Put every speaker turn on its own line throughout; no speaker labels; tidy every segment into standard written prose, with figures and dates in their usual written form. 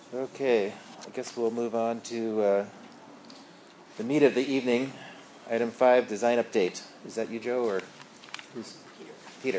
Okay, I guess we'll move on to the meat of the evening. Item 5, design update. Is that you, Joe, or who's? Peter.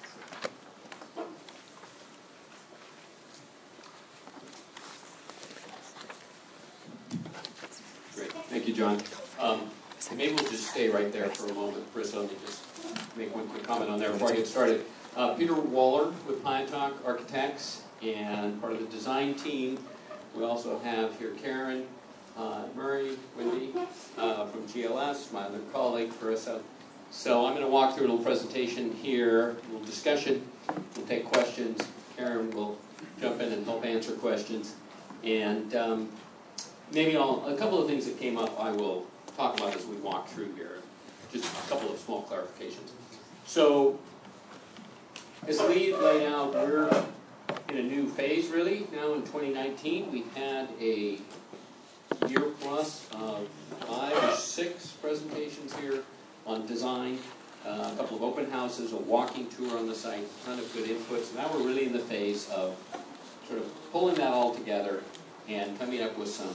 Great, thank you, John. Maybe we'll just stay right there for a moment. Chris, let me just make one quick comment on there before I get started. Peter Waller with Piantock Architects and part of the design team. We also have here Karen, Murray, Wendy from GLS, my other colleague, Carissa. So I'm going to walk through a little presentation here, a little discussion. We'll take questions. Karen will jump in and help answer questions. And maybe a couple of things that came up I will talk about as we walk through here. Just a couple of small clarifications. So, as Lee laid out, we're in a new phase really. Now in 2019, we had a year plus of 5 or 6 presentations here on design, a couple of open houses, a walking tour on the site, a ton of good input. So now we're really in the phase of sort of pulling that all together and coming up with some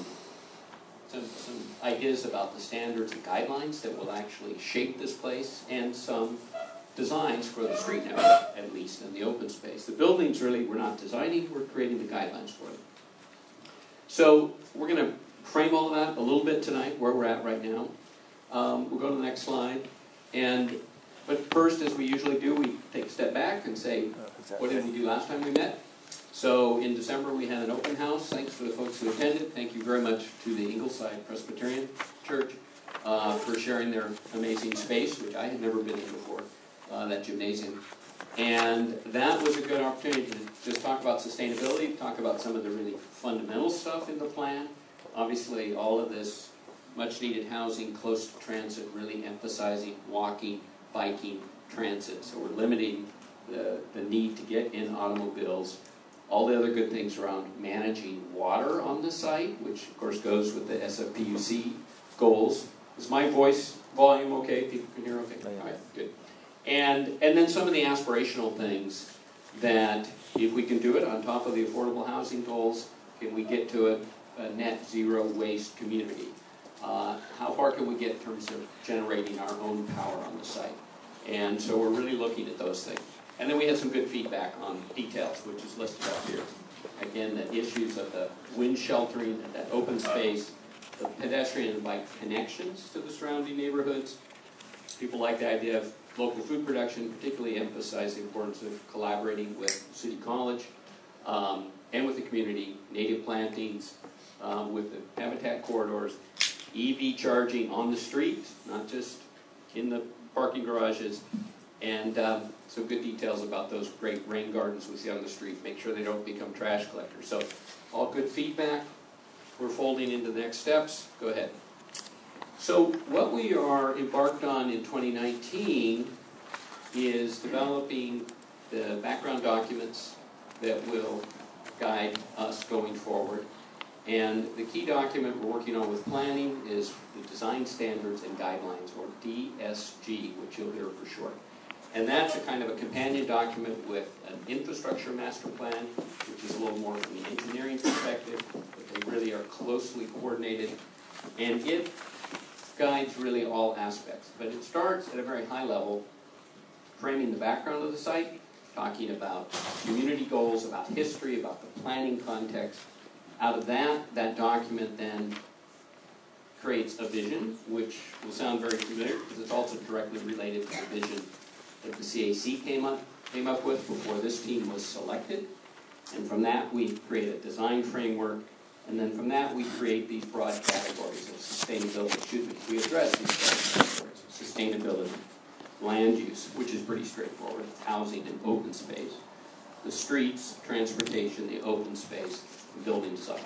ideas about the standards and guidelines that will actually shape this place, and some designs for the street network, at least, in the open space. The buildings, really, we're not designing, we're creating the guidelines for them. So we're going to frame all of that a little bit tonight, where we're at right now. We'll go to the next slide. But first, as we usually do, we take a step back and say, what did we do last time we met? So in December, we had an open house. Thanks for the folks who attended. Thank you very much to the Ingleside Presbyterian Church for sharing their amazing space, which I had never been in before, that gymnasium. And that was a good opportunity to just talk about sustainability, talk about some of the really fundamental stuff in the plan. Obviously, all of this much-needed housing, close to transit, really emphasizing walking, biking, transit. So we're limiting the need to get in automobiles. All the other good things around managing water on the site, which of course goes with the SFPUC goals. Is my voice volume okay? People can hear okay? All right, good. And then some of the aspirational things that if we can do it on top of the affordable housing goals, can we get to a net zero waste community? How far can we get in terms of generating our own power on the site? And so we're really looking at those things. And then we had some good feedback on details, which is listed up here. Again, the issues of the wind sheltering, that open space, the pedestrian and bike connections to the surrounding neighborhoods. People like the idea of local food production, particularly emphasize the importance of collaborating with City College and with the community, native plantings, with the habitat corridors, EV charging on the street, not just in the parking garages, and some good details about those great rain gardens we see on the street. Make sure they don't become trash collectors. So all good feedback. We're folding into the next steps. Go ahead. So what we are embarked on in 2019 is developing the background documents that will guide us going forward. And the key document we're working on with planning is the Design Standards and Guidelines, or DSG, which you'll hear for short. And that's a kind of a companion document with an infrastructure master plan, which is a little more from the engineering perspective, but they really are closely coordinated. And it guides really all aspects. But it starts at a very high level, framing the background of the site, talking about community goals, about history, about the planning context. Out of that document then creates a vision, which will sound very familiar because it's also directly related to the vision that the CAC came up with before this team was selected. And from that we create a design framework, and then from that we create these broad categories of sustainability. We address these categories: sustainability, land use, which is pretty straightforward, housing and open space, the streets, transportation, the open space, the building design.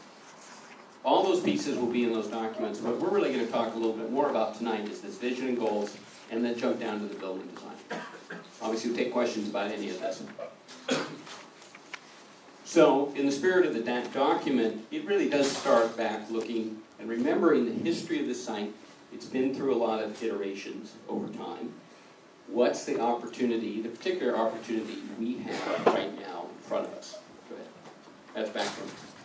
All those pieces will be in those documents. What we're really going to talk a little bit more about tonight is this vision and goals, and then jump down to the building design. Obviously, we'll take questions about any of this. So, in the spirit of the document, it really does start back looking and remembering the history of the site. It's been through a lot of iterations over time. What's the opportunity, the particular opportunity we have right now in front of us? Go ahead. That's background.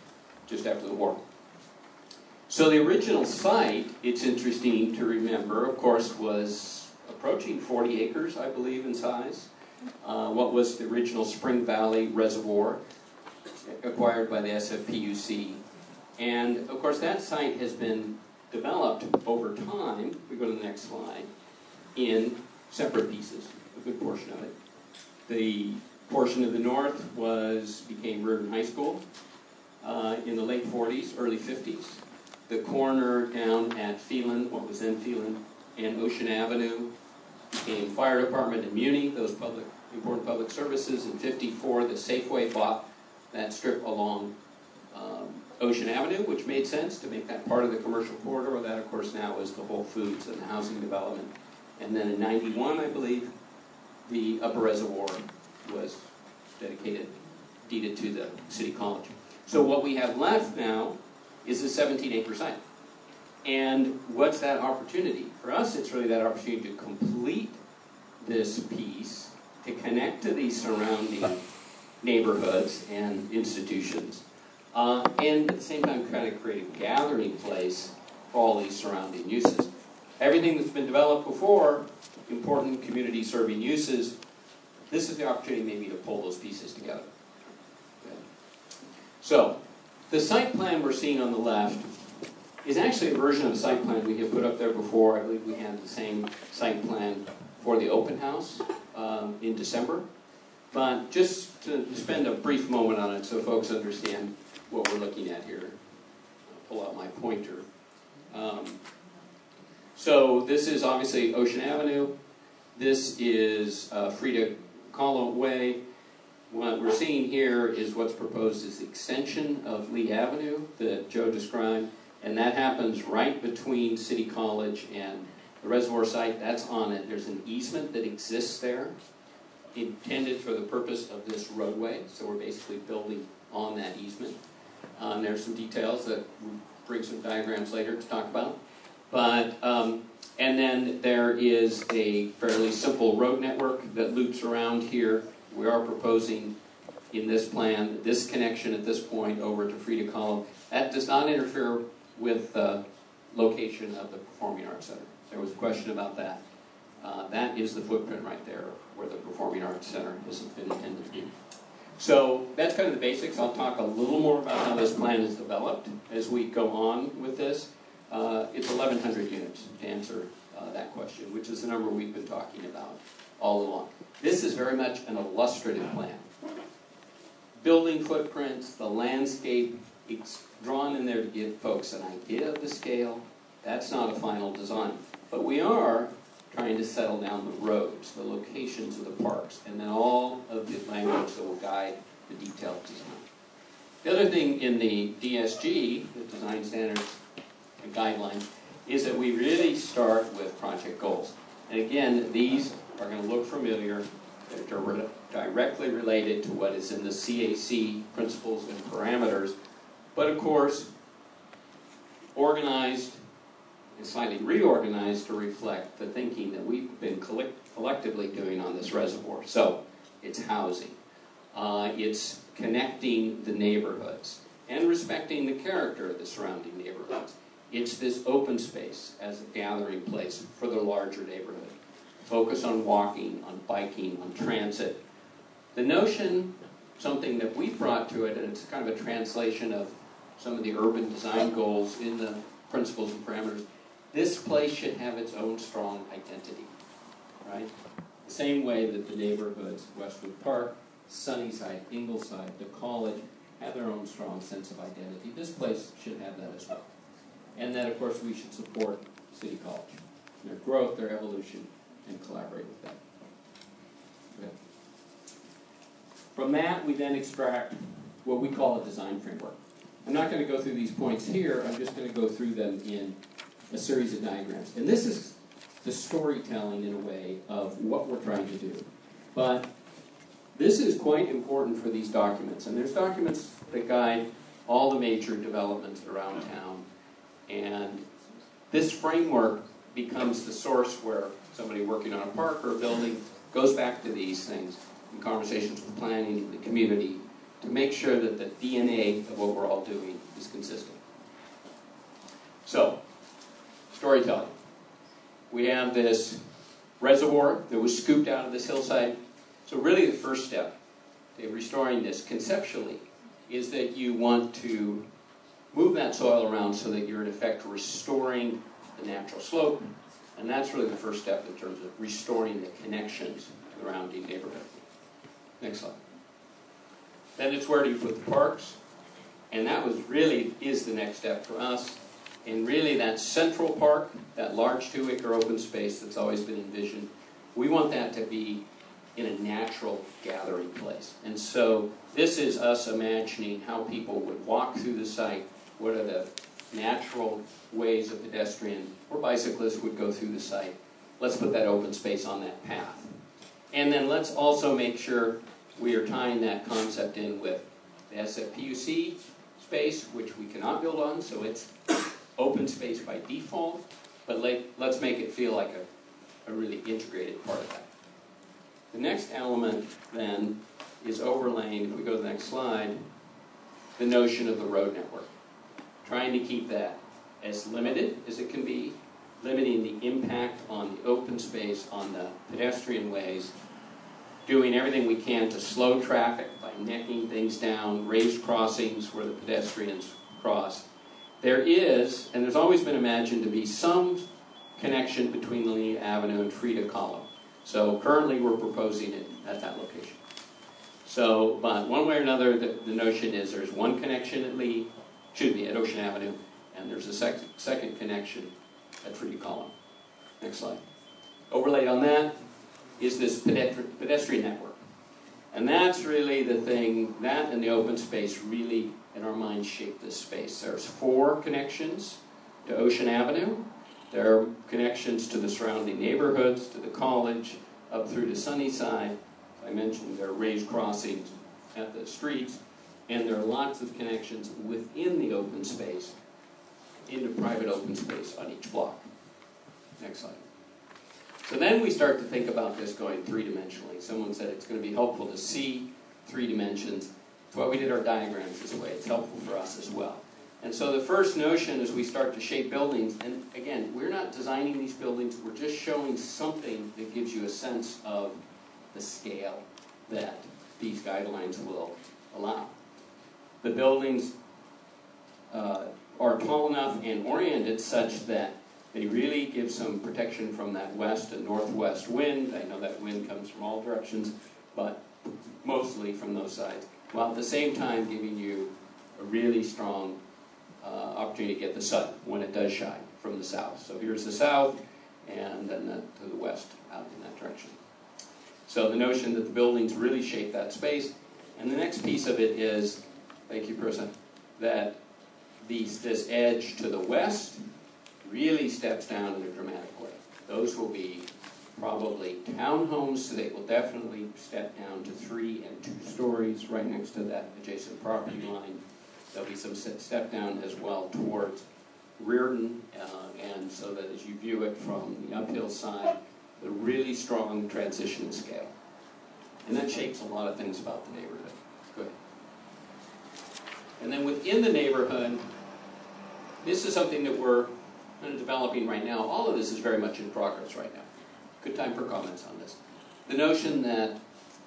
just after the war. So the original site, it's interesting to remember, of course, was approaching 40 acres, I believe, in size. What was the original Spring Valley Reservoir, acquired by the SFPUC. And, of course, that site has been developed over time, we go to the next slide, in separate pieces, a good portion of it. The portion of the north became Reardon High School in the late 40s, early 50s. The corner down at Phelan, what was then Phelan, and Ocean Avenue became Fire Department and Muni, those important public services. In 54, the Safeway bought that strip along Ocean Avenue, which made sense to make that part of the commercial corridor. That, of course, now is the Whole Foods and the housing development. And then in 91, I believe, the Upper Reservoir was deeded to the City College. So what we have left now is a 17-acre site. And what's that opportunity? For us, it's really that opportunity to complete this piece, to connect to these surrounding neighborhoods and institutions, and at the same time kind of create a gathering place for all these surrounding uses. Everything that's been developed before, important community-serving uses, this is the opportunity maybe to pull those pieces together. Okay. So, the site plan we're seeing on the left is actually a version of the site plan we had put up there before. I believe we had the same site plan for the open house in December. But just to spend a brief moment on it so folks understand what we're looking at here. I'll pull out my pointer. So this is obviously Ocean Avenue. This is Frida Kahlo Way. What we're seeing here is what's proposed as the extension of Lee Avenue that Joe described, and that happens right between City College and the reservoir site. That's on it. There's an easement that exists there, intended for the purpose of this roadway, so we're basically building on that easement. There's some details that we'll bring some diagrams later to talk about. But, and then there is a fairly simple road network that loops around here. We are proposing in this plan this connection at this point over to Frida Kahlo. That does not interfere with the location of the Performing Arts Center. There was a question about that. That is the footprint right there where the Performing Arts Center has been intended to be. So that's kind of the basics. I'll talk a little more about how this plan is developed as we go on with this. It's 1,100 units to answer that question, which is the number we've been talking about all along. This is very much an illustrative plan. Building footprints, the landscape, it's drawn in there to give folks an idea of the scale. That's not a final design. But we are trying to settle down the roads, the locations of the parks, and then all of the language that will guide the detailed design. The other thing in the DSG, the Design Standards and Guidelines, is that we really start with project goals. And again, these are going to look familiar. They're directly related to what is in the CAC principles and parameters, but of course, organized and slightly reorganized to reflect the thinking that we've been collectively doing on this reservoir. So, it's housing. It's connecting the neighborhoods and respecting the character of the surrounding neighborhoods. It's this open space as a gathering place for the larger neighborhood. Focus on walking, on biking, on transit. The notion, something that we brought to it, and it's kind of a translation of some of the urban design goals in the principles and parameters, this place should have its own strong identity, right? The same way that the neighborhoods, Westwood Park, Sunnyside, Ingleside, the college, have their own strong sense of identity. This place should have that as well. And then, of course, we should support City College, their growth, their evolution, and collaborate with them. Okay. From that, we then extract what we call a design framework. I'm not going to go through these points here. I'm just going to go through them in a series of diagrams. And this is the storytelling, in a way, of what we're trying to do. But this is quite important for these documents. And there's documents that guide all the major developments around town. And this framework becomes the source where somebody working on a park or a building goes back to these things in conversations with planning, the community, to make sure that the DNA of what we're all doing is consistent. So, storytelling. We have this reservoir that was scooped out of this hillside. So really the first step to restoring this conceptually is that you want to move that soil around so that you're in effect restoring the natural slope. And that's really the first step in terms of restoring the connections to the surrounding neighborhood. Next slide. Then it's where do you put the parks? And that is the next step for us. And really that central park, that large 2-acre open space that's always been envisioned, we want that to be in a natural gathering place. And so this is us imagining how people would walk through the site, what are the natural ways a pedestrian or bicyclist would go through the site. Let's put that open space on that path. And then let's also make sure we are tying that concept in with the SFPUC space, which we cannot build on, so it's open space by default, but let's make it feel like a really integrated part of that. The next element then is overlaying, if we go to the next slide, the notion of the road network. Trying to keep that as limited as it can be, limiting the impact on the open space, on the pedestrian ways, doing everything we can to slow traffic by necking things down, raised crossings where the pedestrians cross. There is, and there's always been imagined to be, some connection between Lee Avenue and Frida Kahlo. So currently we're proposing it at that location. So, but one way or another, the notion is there's one connection at Ocean Avenue, and there's a second connection at Frida Kahlo. Next slide. Overlaid on that is this pedestrian network. And that's really the thing, that and the open space really, in our minds, shape this space. There's 4 connections to Ocean Avenue. There are connections to the surrounding neighborhoods, to the college, up through to Sunnyside. I mentioned there are raised crossings at the streets, and there are lots of connections within the open space into private open space on each block. Next slide. So then we start to think about this going 3-dimensionally. Someone said it's going to be helpful to see 3 dimensions. That's why we did our diagrams this way. It's helpful for us as well. And so the first notion is we start to shape buildings, and again, we're not designing these buildings, we're just showing something that gives you a sense of the scale that these guidelines will allow. The buildings are tall enough and oriented such that they really give some protection from that west and northwest wind. I know that wind comes from all directions, but mostly from those sides, while at the same time giving you a really strong opportunity to get the sun when it does shine from the south. So here's the south, and then to the west out in that direction. So the notion that the buildings really shape that space. And the next piece of it is, thank you, Prissa, that this edge to the west really steps down in a dramatic way. Those will be probably townhomes, so they will definitely step down to 3 and 2 stories right next to that adjacent property line. There'll be some step down as well towards Reardon, and so that as you view it from the uphill side, the really strong transition in scale. And that shapes a lot of things about the neighborhood. Good. And then within the neighborhood, this is something that we're kind of developing right now. All of this is very much in progress right now. Good time for comments on this. The notion that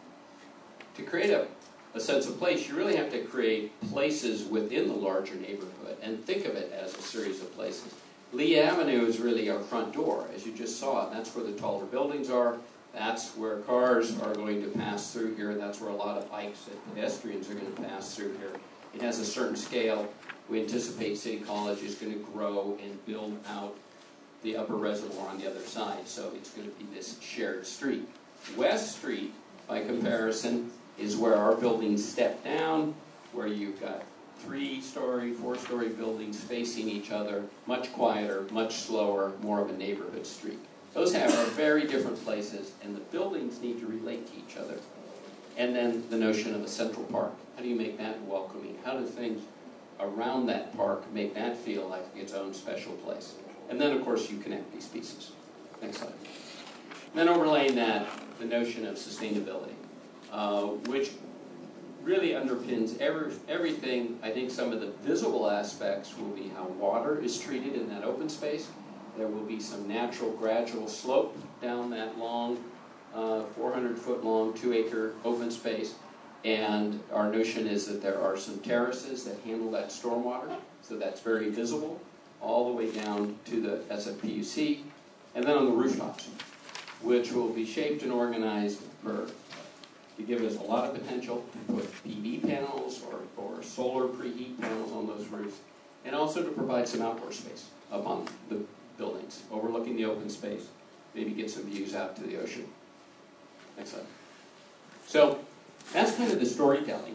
to create a sense of place, you really have to create places within the larger neighborhood and think of it as a series of places. Lee Avenue is really our front door, as you just saw. That's where the taller buildings are. That's where cars are going to pass through here. That's where a lot of bikes and pedestrians are going to pass through here. It has a certain scale. We anticipate City College is going to grow and build out the upper reservoir on the other side, so it's going to be this shared street. West Street, by comparison, is where our buildings step down, where you've got 3-story, 4-story buildings facing each other, much quieter, much slower, more of a neighborhood street. Those are very different places, and the buildings need to relate to each other. And then the notion of a central park. How do you make that welcoming? How do things around that park make that feel like its own special place? And then, of course, you connect these pieces. Next slide. And then overlaying that, the notion of sustainability, which really underpins everything. I think some of the visible aspects will be how water is treated in that open space. There will be some natural gradual slope down that long, 400-foot long, 2-acre open space. And our notion is that there are some terraces that handle that stormwater, so that's very visible, all the way down to the SFPUC. And then on the rooftops, which will be shaped and organized to give us a lot of potential to put PV panels or solar preheat panels on those roofs, and also to provide some outdoor space up on the buildings, overlooking the open space, maybe get some views out to the ocean. Next slide. So that's kind of the storytelling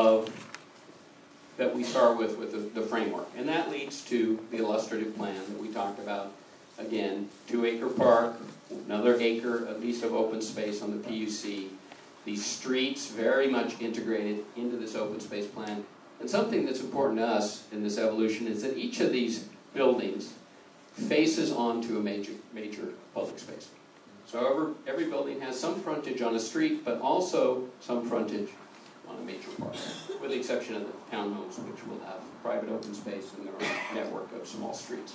that we start with the framework. And that leads to the illustrative plan that we talked about. Again, 2-acre park, another acre at least of open space on the PUC. These streets very much integrated into this open space plan. And something that's important to us in this evolution is that each of these buildings faces onto a major public space. So every building has some frontage on a street, but also some frontage on a major park, with the exception of the townhomes, which will have private open space and their own network of small streets.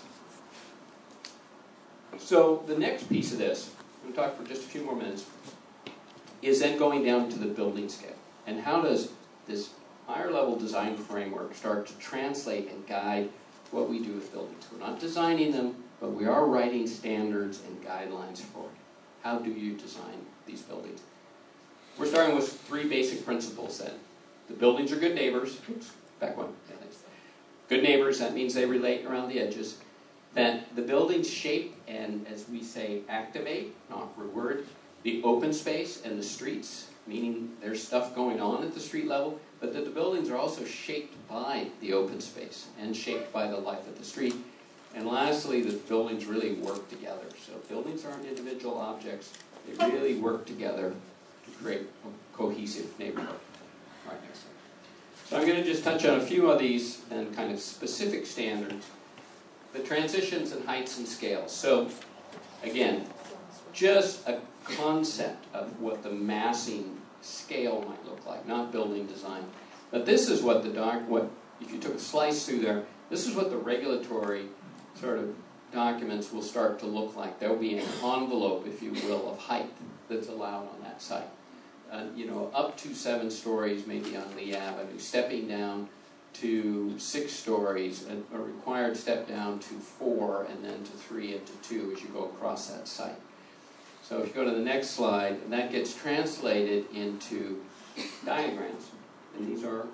So the next piece of this, I'm going to talk for just a few more minutes, is then going down to the building scale. And how does this higher level design framework start to translate and guide what we do with buildings? We're not designing them, but we are writing standards and guidelines for it. How do you design these buildings? We're starting with 3 basic principles then. The buildings are good neighbors. Oops, back one. Yeah, thanks. Good neighbors, that means they relate around the edges. That the buildings shape and, as we say, activate, not reward, the open space and the streets, meaning there's stuff going on at the street level, but that the buildings are also shaped by the open space and shaped by the life of the street. And lastly, the buildings really work together. So buildings aren't individual objects. They really work together to create a cohesive neighborhood. All right, next slide. So I'm going to just touch on a few of these and kind of specific standards. The transitions and heights and scales. So again, just a concept of what the massing scale might look like, not building design. But this is what if you took a slice through there, this is what the regulatory sort of documents will start to look like. There will be an envelope, if you will, of height that's allowed on that site. Up to 7 stories, maybe on Lee Avenue, stepping down to 6 stories, a required step down to 4, and then to 3 and to 2 as you go across that site. So if you go to the next slide, that gets translated into diagrams, and these are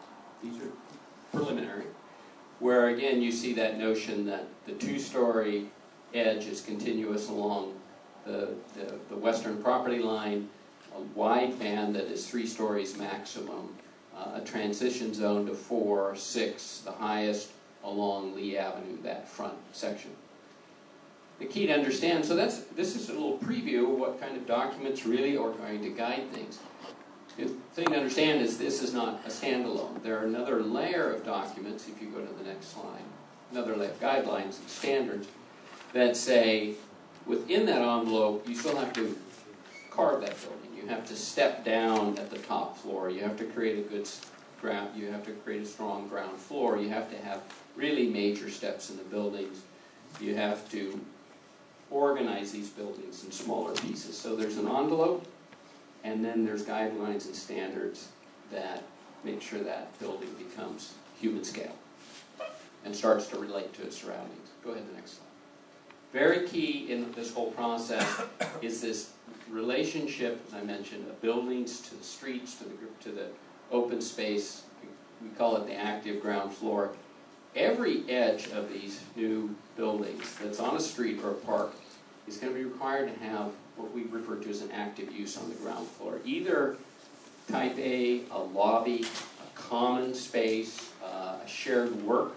preliminary, where again you see that notion that the 2-story edge is continuous along the western property line, a wide band that is 3 stories maximum, a transition zone to 4, 6, the highest along Lee Avenue, that front section. The key to understand, so this is a little preview of what kind of documents really are going to guide things. The thing to understand is this is not a standalone. There are another layer of documents, if you go to the next slide, another layer of guidelines and standards that say within that envelope you still have to carve that building. You have to step down at the top floor. You have to create a good ground. You have to create a strong ground floor. You have to have really major steps in the buildings. You have to organize these buildings in smaller pieces. So there's an envelope, and then there's guidelines and standards that make sure that building becomes human scale and starts to relate to its surroundings. Go ahead to the next slide. Very key in this whole process is this relationship, as I mentioned, of buildings to the streets, to the open space. We call it the active ground floor. Every edge of these new buildings that's on a street or a park is going to be required to have what we refer to as an active use on the ground floor. Either type A lobby, a common space, a shared work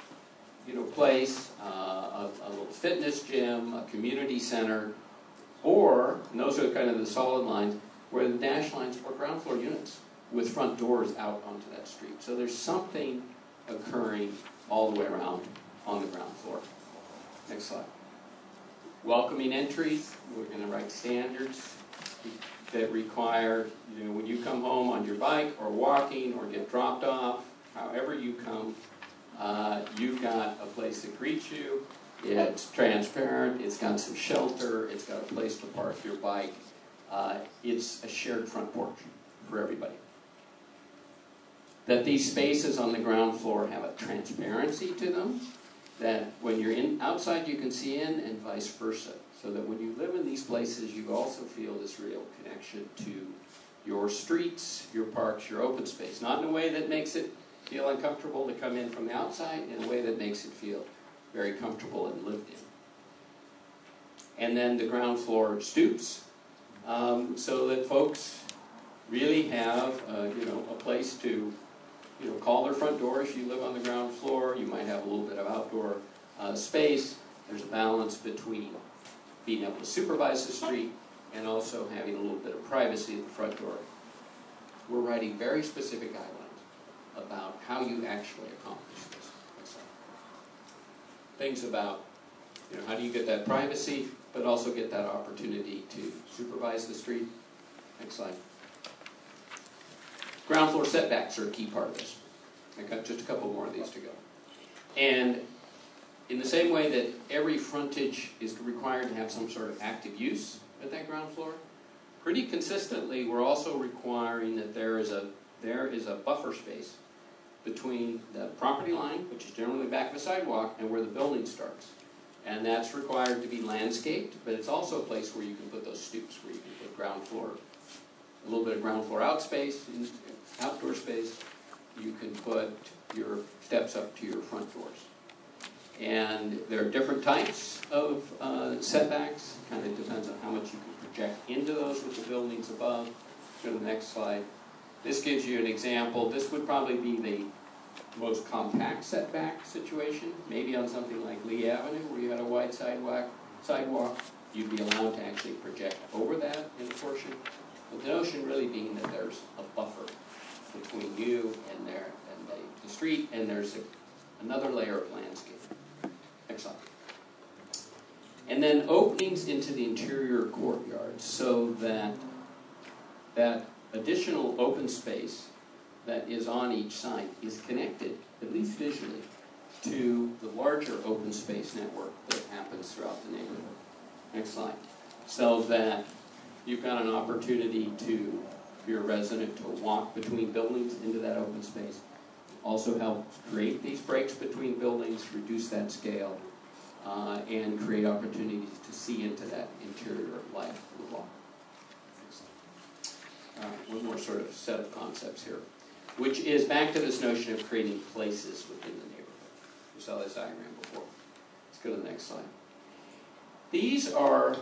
place, a little fitness gym, a community center, or, and those are kind of the solid lines, where the dashed lines are ground floor units with front doors out onto that street. So there's something occurring all the way around on the ground floor. Next slide. Welcoming entries. We're going to write standards. that require, when you come home on your bike or walking or get dropped off, however you come, you've got a place that greets you. It's transparent, it's got some shelter, it's got a place to park your bike. It's a shared front porch for everybody. That these spaces on the ground floor have a transparency to them, that when you're outside you can see in, and vice versa. So that when you live in these places, you also feel this real connection to your streets, your parks, your open space. Not in a way that makes it feel uncomfortable to come in from the outside, in a way that makes it feel very comfortable and lived in. And then the ground floor stoops, so that folks really have a place to call their front door. If you live on the ground floor, you might have a little bit of outdoor space. There's a balance between being able to supervise the street and also having a little bit of privacy at the front door. We're writing very specific guidelines about how you actually accomplish this. Things about how do you get that privacy, but also get that opportunity to supervise the street. Next slide. Ground floor setbacks are a key part of this. I've got just a couple more of these to go. And in the same way that every frontage is required to have some sort of active use at that ground floor, pretty consistently we're also requiring that there is a buffer space between the property line, which is generally the back of a sidewalk, and where the building starts. And that's required to be landscaped, but it's also a place where you can put those stoops, where you can put ground floor, a little bit of ground floor outdoor space. You can put your steps up to your front doors. And there are different types of setbacks. Kind of depends on how much you can project into those with the buildings above. Go to the next slide. This gives you an example. This would probably be the most compact setback situation. Maybe on something like Lee Avenue, where you had a wide sidewalk, you'd be allowed to actually project over that in a portion. But the notion really being that there's a buffer between you and the street, and there's another layer of landscape. Next slide. And then openings into the interior courtyard, so that that additional open space that is on each side is connected, at least visually, to the larger open space network that happens throughout the neighborhood. Next slide. So that you've got an opportunity for your resident to walk between buildings into that open space. Also helps create these breaks between buildings, reduce that scale, and create opportunities to see into that interior life of the block. One more sort of set of concepts here, which is back to this notion of creating places within the neighborhood. You saw this diagram before. Let's go to the next slide. These are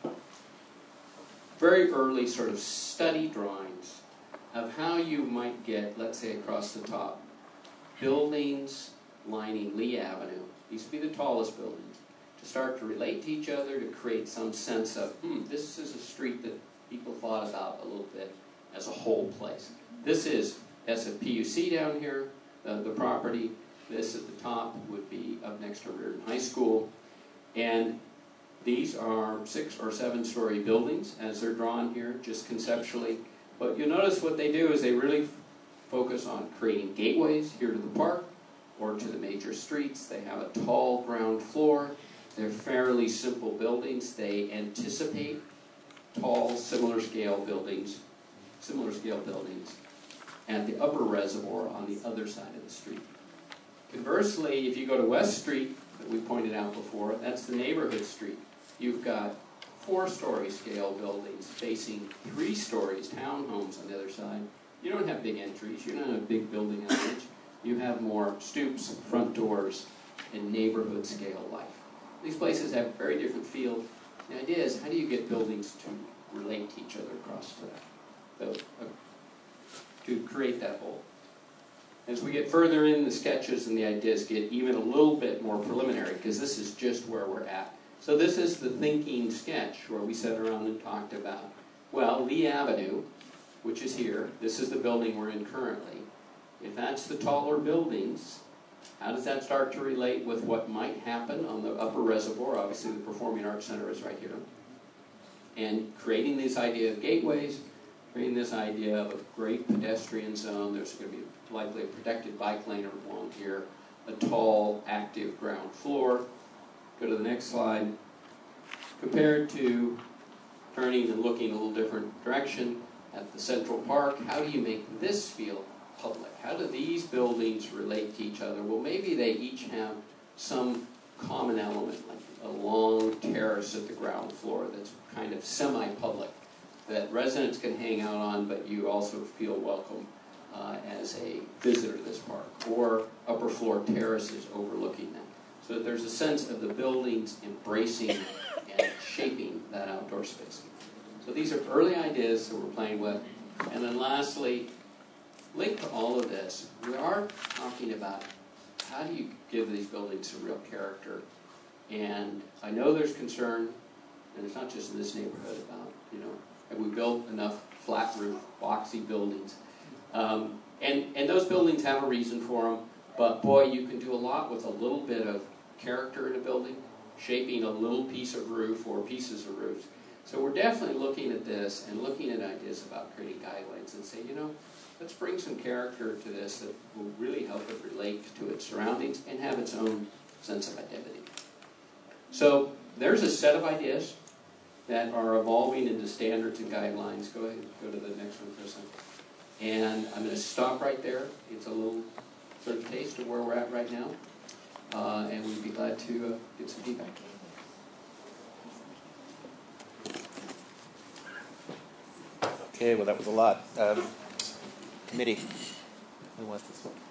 very early sort of study drawings of how you might get, let's say across the top, buildings lining Lee Avenue. These would be the tallest buildings, to start to relate to each other, to create some sense of, this is a street that people thought about a little bit as a whole place. This is SFPUC down here, the property. This at the top would be up next to Reardon High School. And these are 6 or 7 story buildings as they're drawn here, just conceptually. But you'll notice what they do is they really focus on creating gateways here to the park or to the major streets. They have a tall ground floor. They're fairly simple buildings. They anticipate tall, similar scale buildings at the upper reservoir on the other side of the street. Conversely, if you go to West Street, that we pointed out before, that's the neighborhood street. You've got 4-story scale buildings facing 3 stories, townhomes on the other side. You don't have big entries. You don't have big building outreach. You have more stoops, front doors, and neighborhood scale life. These places have very different feel. The idea is, how do you get buildings to relate to each other across to create that whole? As we get further in, the sketches and the ideas get even a little bit more preliminary, because this is just where we're at. So this is the thinking sketch where we sat around and talked about, well, Lee Avenue, which is here, this is the building we're in currently. If that's the taller buildings, how does that start to relate with what might happen on the upper reservoir? Obviously the Performing Arts Center is right here. and creating this idea of gateways, creating this idea of a great pedestrian zone. There's going to be likely a protected bike lane along here, a tall, active ground floor. Go to the next slide. Compared to turning and looking a little different direction at the Central Park, how do you make this feel public? How do these buildings relate to each other? Well, maybe they each have some common element, like a long terrace at the ground floor that's kind of semi-public, that residents can hang out on, but you also feel welcome as a visitor to this park, or upper floor terraces overlooking them. So that there's a sense of the buildings embracing and shaping that outdoor space. So these are early ideas that we're playing with. And then lastly, linked to all of this, we are talking about how do you give these buildings a real character. And I know there's concern, and it's not just in this neighborhood, about, have we built enough flat roof, boxy buildings? And those buildings have a reason for them, but boy, you can do a lot with a little bit of character in a building, shaping a little piece of roof or pieces of roofs. So we're definitely looking at this and looking at ideas about creating guidelines and say, let's bring some character to this that will really help it relate to its surroundings and have its own sense of identity. So there's a set of ideas that are evolving into standards and guidelines. Go ahead and go to the next one, Kristen. And I'm going to stop right there. It's a little sort of taste of where we're at right now. And we'd be glad to get some feedback.
Okay, well, that was a lot. Committee, who wants this one?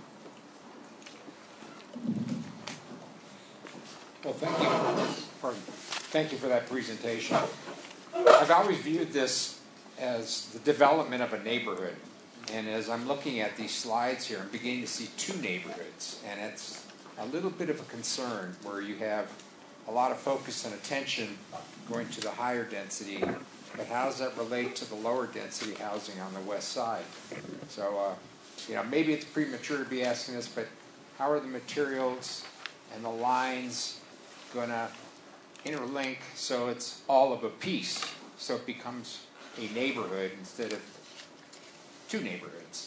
Well, thank you for that presentation. I've always viewed this as the development of a neighborhood. And as I'm looking at these slides here, I'm beginning to see two neighborhoods. And it's a little bit of a concern where you have a lot of focus and attention going to the higher density, but how does that relate to the lower density housing on the west side? So, maybe it's premature to be asking this, but how are the materials and the lines going to interlink so it's all of a piece, so it becomes a neighborhood instead of two neighborhoods?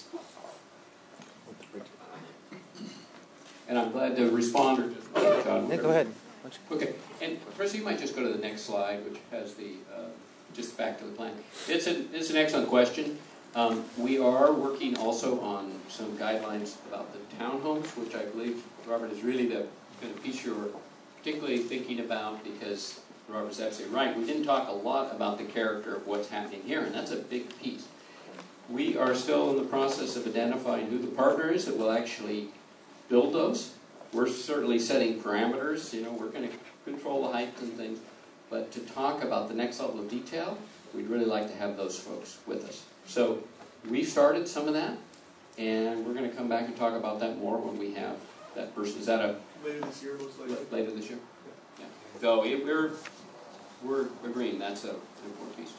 And I'm glad to respond, or John.
Yeah, go ahead.
Okay, and Chris, you might just go to the next slide, which has the just back to the plan. It's an excellent question. We are working also on some guidelines about the townhomes, which I believe, Robert, is really the kind of piece you're particularly thinking about, because Robert's absolutely right. We didn't talk a lot about the character of what's happening here, and that's a big piece. We are still in the process of identifying who the partner is that will actually build those. We're certainly setting parameters. We're going to control the height and things. But to talk about the next level of detail, we'd really like to have those folks with us. So we've started some of that, and we're going to come back and talk about that more when we have that person. Is that
later this year? Looks like
later this year. Yeah. So we're agreeing that's an important piece.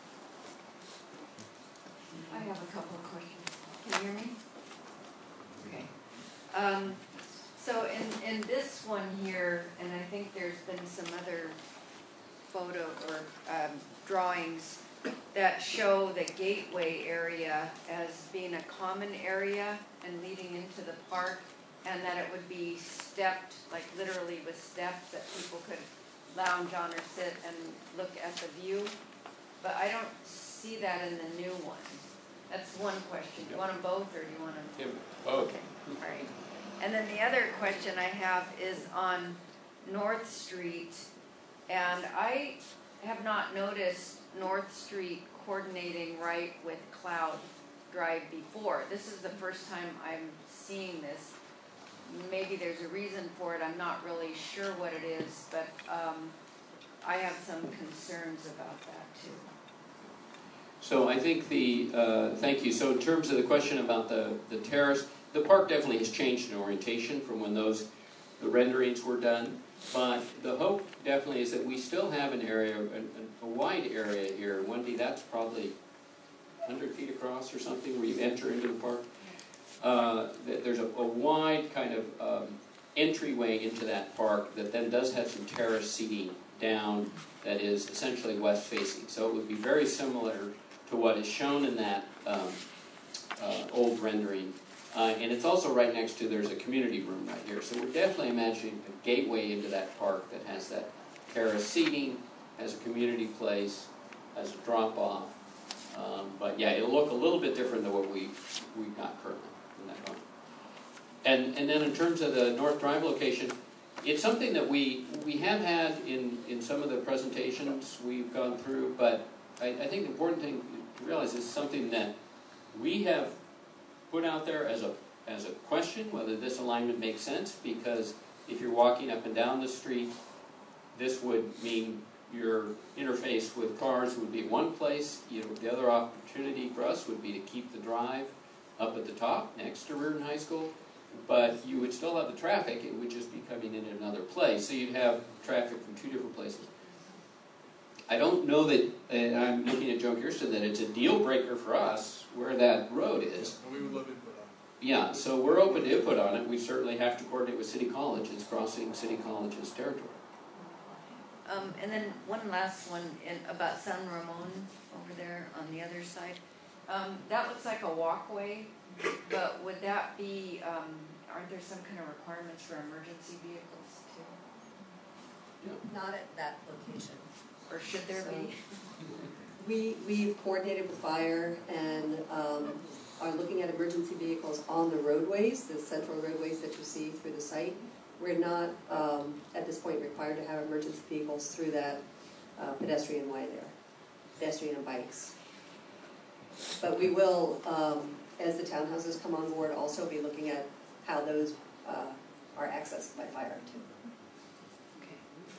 I have a couple of questions. Can you hear me? Okay. So in this one here, and I think there's been some other photo or drawings that show the gateway area as being a common area and leading into the park, and that it would be stepped, like literally with steps that people could lounge on or sit and look at the view. But I don't see that in the new one. That's one question. Do you want them both, or do you want them?
Yeah, both.
Okay. All right. And then the other question I have is on North Street, and I have not noticed North Street coordinating right with Cloud Drive before. This is the first time I'm seeing this. Maybe there's a reason for it. I'm not really sure what it is, but I have some concerns about that too.
So I think thank you. So in terms of the question about the terrace, the park definitely has changed in orientation from when the renderings were done. But the hope definitely is that we still have an area, a wide area here. Wendy, that's probably 100 feet across or something where you enter into the park. There's a wide kind of entryway into that park that then does have some terrace seating down that is essentially west facing. So it would be very similar to what is shown in that old rendering. And it's also right next to, there's a community room right here. So we're definitely imagining a gateway into that park that has that terrace seating, has a community place, has a drop-off. But yeah, it'll look a little bit different than what we've got currently in that home. And then in terms of the North Drive location, it's something that we have had in some of the presentations we've gone through, but I think the important thing to realize is something that we have put out there as a question, whether this alignment makes sense, because if you're walking up and down the street, this would mean your interface with cars would be at one place. The other opportunity for us would be to keep the drive up at the top next to Reardon High School, but you would still have the traffic. It would just be coming in another place. So you'd have traffic from two different places. I don't know that, and I'm looking at Joe Kirsten, that it's a deal breaker for us where that road is.
And we would love input on it.
Yeah, so we're open to input on it. We certainly have to coordinate with City College. It's crossing City College's territory.
And then one last one about San Ramon over there on the other side. That looks like a walkway, but would that be, aren't there some kind of requirements for emergency vehicles too?
Not at that location.
Or should there
So,
be?
We've coordinated with fire and are looking at emergency vehicles on the roadways, the central roadways that you see through the site. We're not, at this point, required to have emergency vehicles through that pedestrian way there, pedestrian and bikes. But we will, as the townhouses come on board, also be looking at how those are accessed by fire too.
Okay.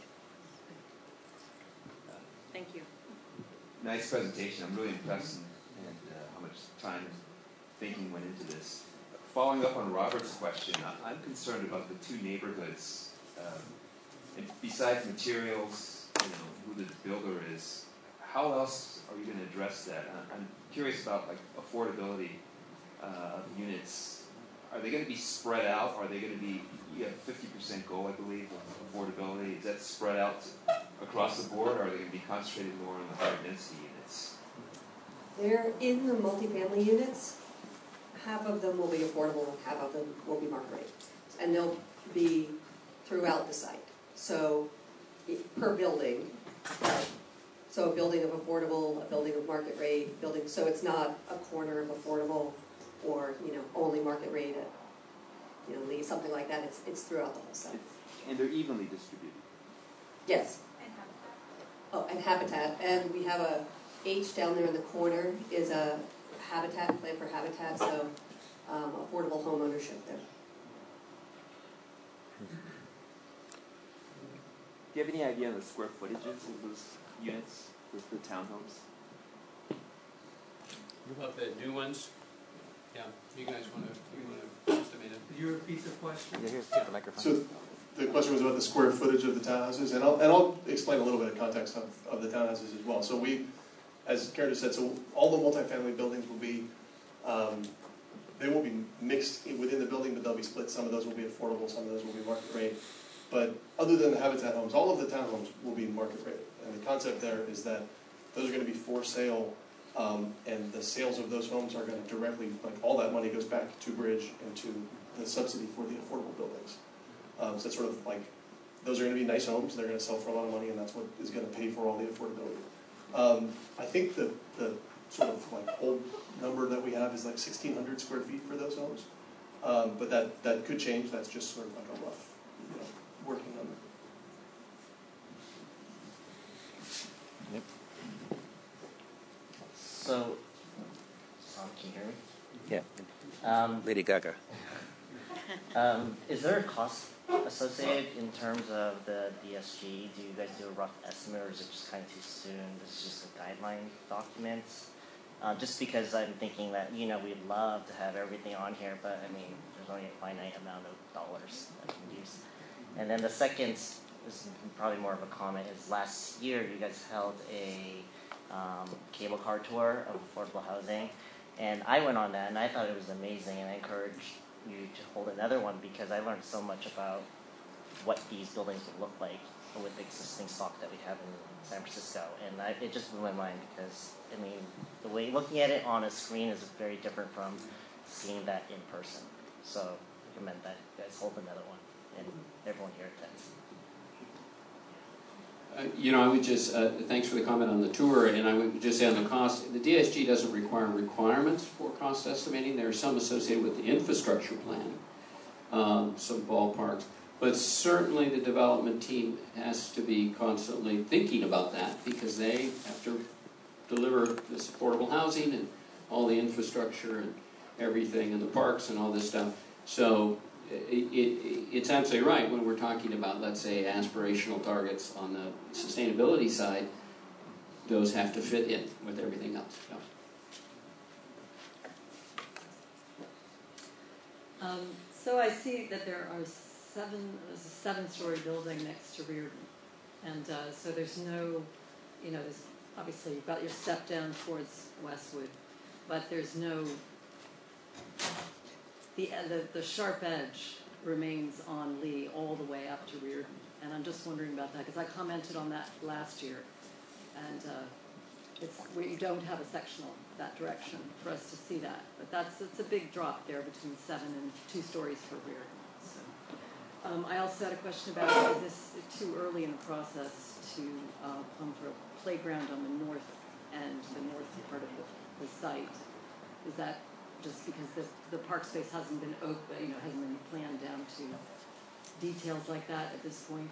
Thank you.
Nice presentation. I'm really impressed and how much time and thinking went into this. Following up on Robert's question, I'm concerned about the two neighborhoods. And besides materials, who the builder is, how else are you going to address that? I'm curious about affordability of units. Are they going to be spread out? Are they going to be, you have 50% goal, I believe, of affordability. Is that spread out across the board, or are they going to be concentrated more on the higher density units?
They're in the multifamily units. Half of them will be affordable, half of them will be market rate. And they'll be throughout the site. So per building, so a building of affordable, a building of market rate, so it's not a corner of affordable or, only market rate at, something like that. It's throughout the whole site.
And they're evenly distributed.
Yes. Oh, and habitat. And we have a H down there in the corner is a habitat, plan for habitat, so affordable home ownership there.
Do you have any idea of the square footages of those units with the townhomes?
Of the new ones? Yeah, you guys want to estimate it?
Could you repeat the question?
Yeah, here's the microphone.
So the question was about the square footage of the townhouses, and I'll explain a little bit of context of the townhouses as well. So we, as Karen just said, so all the multifamily buildings will be, they won't be mixed within the building, but they'll be split. Some of those will be affordable, some of those will be market rate. But other than the Habitat homes, all of the townhomes will be market rate. And the concept there is that those are going to be for sale, and the sales of those homes are going to directly, all that money goes back to Bridge and to the subsidy for the affordable buildings. So it's sort of those are going to be nice homes. They're going to sell for a lot of money, and that's what is going to pay for all the affordability. I think the sort of old number that we have is 1,600 square feet for those homes, but that could change. That's just sort of a rough working number.
Yep.
So, can you hear me?
Yeah. Lady Gaga.
Is there a cost associated in terms of the DSG? Do you guys do a rough estimate, or is it just kind of too soon? This is just a guideline document. Just because I'm thinking that, we'd love to have everything on here, but there's only a finite amount of dollars that we can use. And then the second is probably more of a comment, is last year you guys held a cable car tour of affordable housing, and I went on that and I thought it was amazing, and I encourage you to hold another one because I learned so much about what these buildings would look like with the existing stock that we have in San Francisco. And it just blew my mind because, I mean, the way looking at it on a screen is very different from seeing that in person. So I recommend that you guys hold another one and everyone here attends.
I would just, thanks for the comment on the tour, and I would just say on the cost, the DSG doesn't require requirements for cost estimating. There are some associated with the infrastructure plan, some ballparks, but certainly the development team has to be constantly thinking about that because they have to deliver this affordable housing and all the infrastructure and everything and the parks and all this stuff. So it's absolutely right when we're talking about, let's say, aspirational targets on the sustainability side, those have to fit in with everything else.
So I see that there's a 7-story building next to Reardon. And so there's no, there's obviously you've got your step down towards Westwood, but there's no, the sharp edge remains on Lee all the way up to Reardon. And I'm just wondering about that because I commented on that last year. And it's where you don't have a sectional that direction for us to see that. But it's a big drop there between 7 and 2 stories for Reardon. So, I also had a question about, is this too early in the process to come for a playground on the north end, the north part of the site? Is that just because the park space hasn't been open, hasn't been planned down to details like that at this point?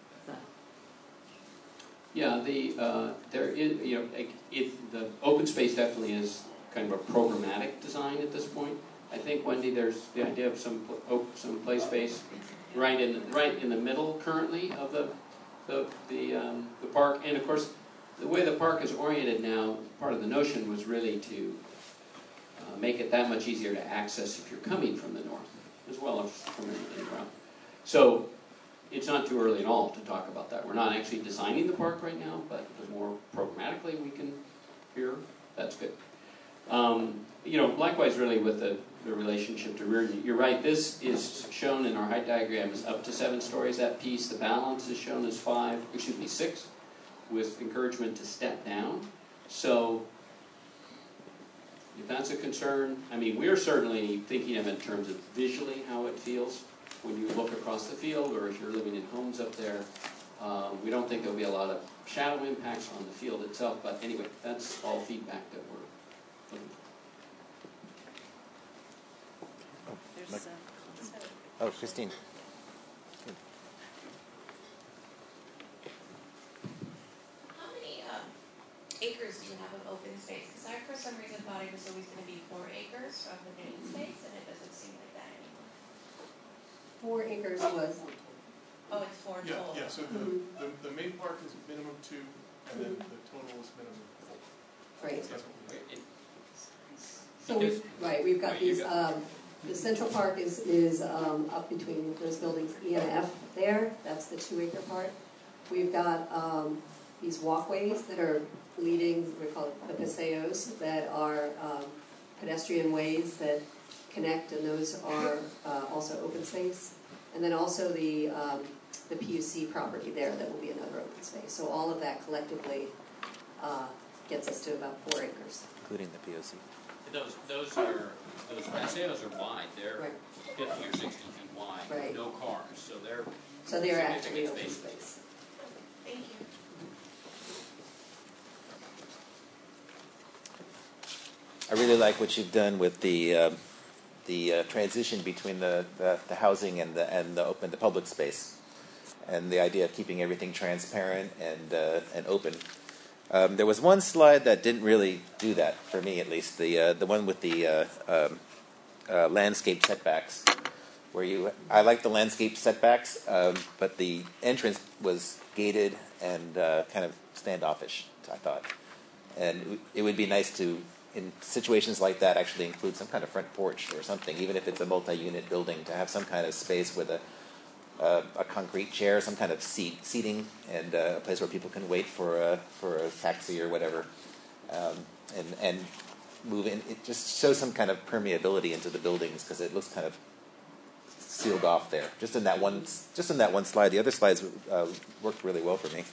Yeah, there is, the open space definitely is kind of a programmatic design at this point. I think, Wendy, there's the idea of some play space right in the middle currently of the park, and of course the way the park is oriented now, part of the notion was really to make it that much easier to access if you're coming from the north, as well as from anywhere else. So it's not too early at all to talk about that. We're not actually designing the park right now, but the more programmatically we can hear, that's good. Likewise, really with the relationship to Reardon, you're right. This is shown in our height diagram as up to 7 stories. That piece, the balance, is shown as 6, with encouragement to step down. So if that's a concern, we're certainly thinking of it in terms of visually how it feels when you look across the field, or if you're living in homes up there. We don't think there'll be a lot of shadow impacts on the field itself, but anyway, that's all feedback that we're looking for.
Christine.
How many acres do you have of open space? Because I, for some reason, thought it was always going to be 4 acres of the main space, and it doesn't seem like that anymore.
4 acres was.
Oh, it's 4 total.
Yeah. So the main park is minimum 2, and then the total is minimum 4.
Right.
So that's what we think.
So we've got these. The Central Park is up between those buildings E and F there. That's the 2-acre part. We've got these walkways that are leading, we call it the paseos, that are pedestrian ways that connect, and those are also open space. And then also the PUC property there, that will be another open space. So all of that collectively gets us to about 4 acres.
Including the POC.
Those paseos are wide. They're 50 or 60 feet wide.
Right.
No cars, so they're
actually open space.
Thank you.
I really like what you've done with the transition between the housing and the public space, and the idea of keeping everything transparent and open. There was one slide that didn't really do that, for me at least, the one with the landscape setbacks, I like the landscape setbacks, but the entrance was gated and kind of standoffish, I thought. And it would be nice to, in situations like that, actually include some kind of front porch or something, even if it's a multi-unit building, to have some kind of space with a concrete chair, some kind of seating, and a place where people can wait for a taxi or whatever, and move in. It just shows some kind of permeability into the buildings, because it looks kind of sealed off there, just in that one slide. The other slides worked really well for me.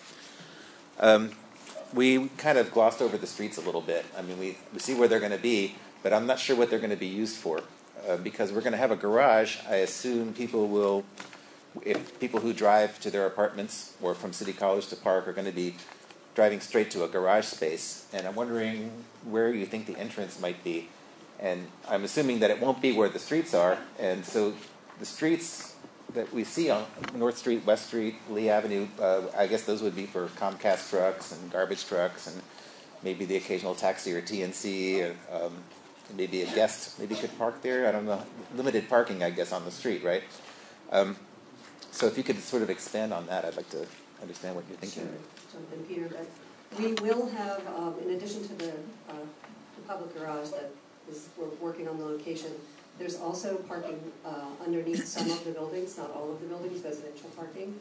We kind of glossed over the streets a little bit. I mean, we see where they're going to be, but I'm not sure what they're going to be used for. Because we're going to have a garage, I assume if people who drive to their apartments or from City College to Park are going to be driving straight to a garage space. And I'm wondering where you think the entrance might be. And I'm assuming that it won't be where the streets are. And so the streets that we see on North Street, West Street, Lee Avenue, I guess those would be for Comcast trucks and garbage trucks and maybe the occasional taxi or TNC. Maybe a guest maybe could park there. I don't know. Limited parking, I guess, on the street, right? So if you could sort of expand on that, I'd like to understand what you're thinking.
Sure. Jump in, Peter. But we will have, in addition to the public garage that we're working on the location, there's also parking underneath some of the buildings, not all of the buildings, residential parking.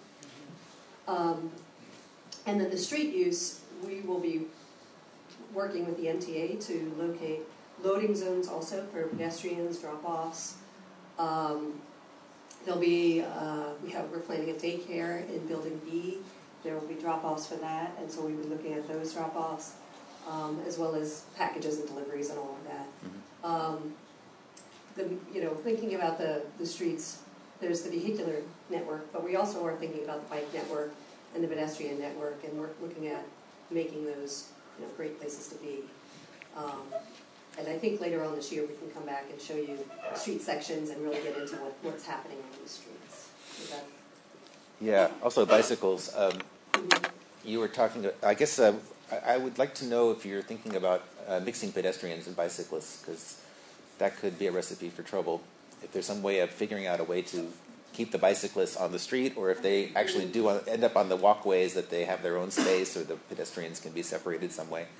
And then the street use, we will be working with the MTA to locate loading zones also for pedestrians, drop-offs. There'll be, we're planning a daycare in Building B. There will be drop-offs for that, and so we'll be looking at those drop-offs, as well as packages and deliveries and all of that. Thinking about the streets, there's the vehicular network, but we also are thinking about the bike network and the pedestrian network, and we're looking at making those great places to be. And I think later on this year we can come back and show you street sections and really get into what's happening on the streets.
Yeah, also bicycles. You were talking, I guess I would like to know if you're thinking about mixing pedestrians and bicyclists, because that could be a recipe for trouble. If there's some way of figuring out a way to keep the bicyclists on the street, or if they actually do end up on the walkways, that they have their own space, or the pedestrians can be separated some way.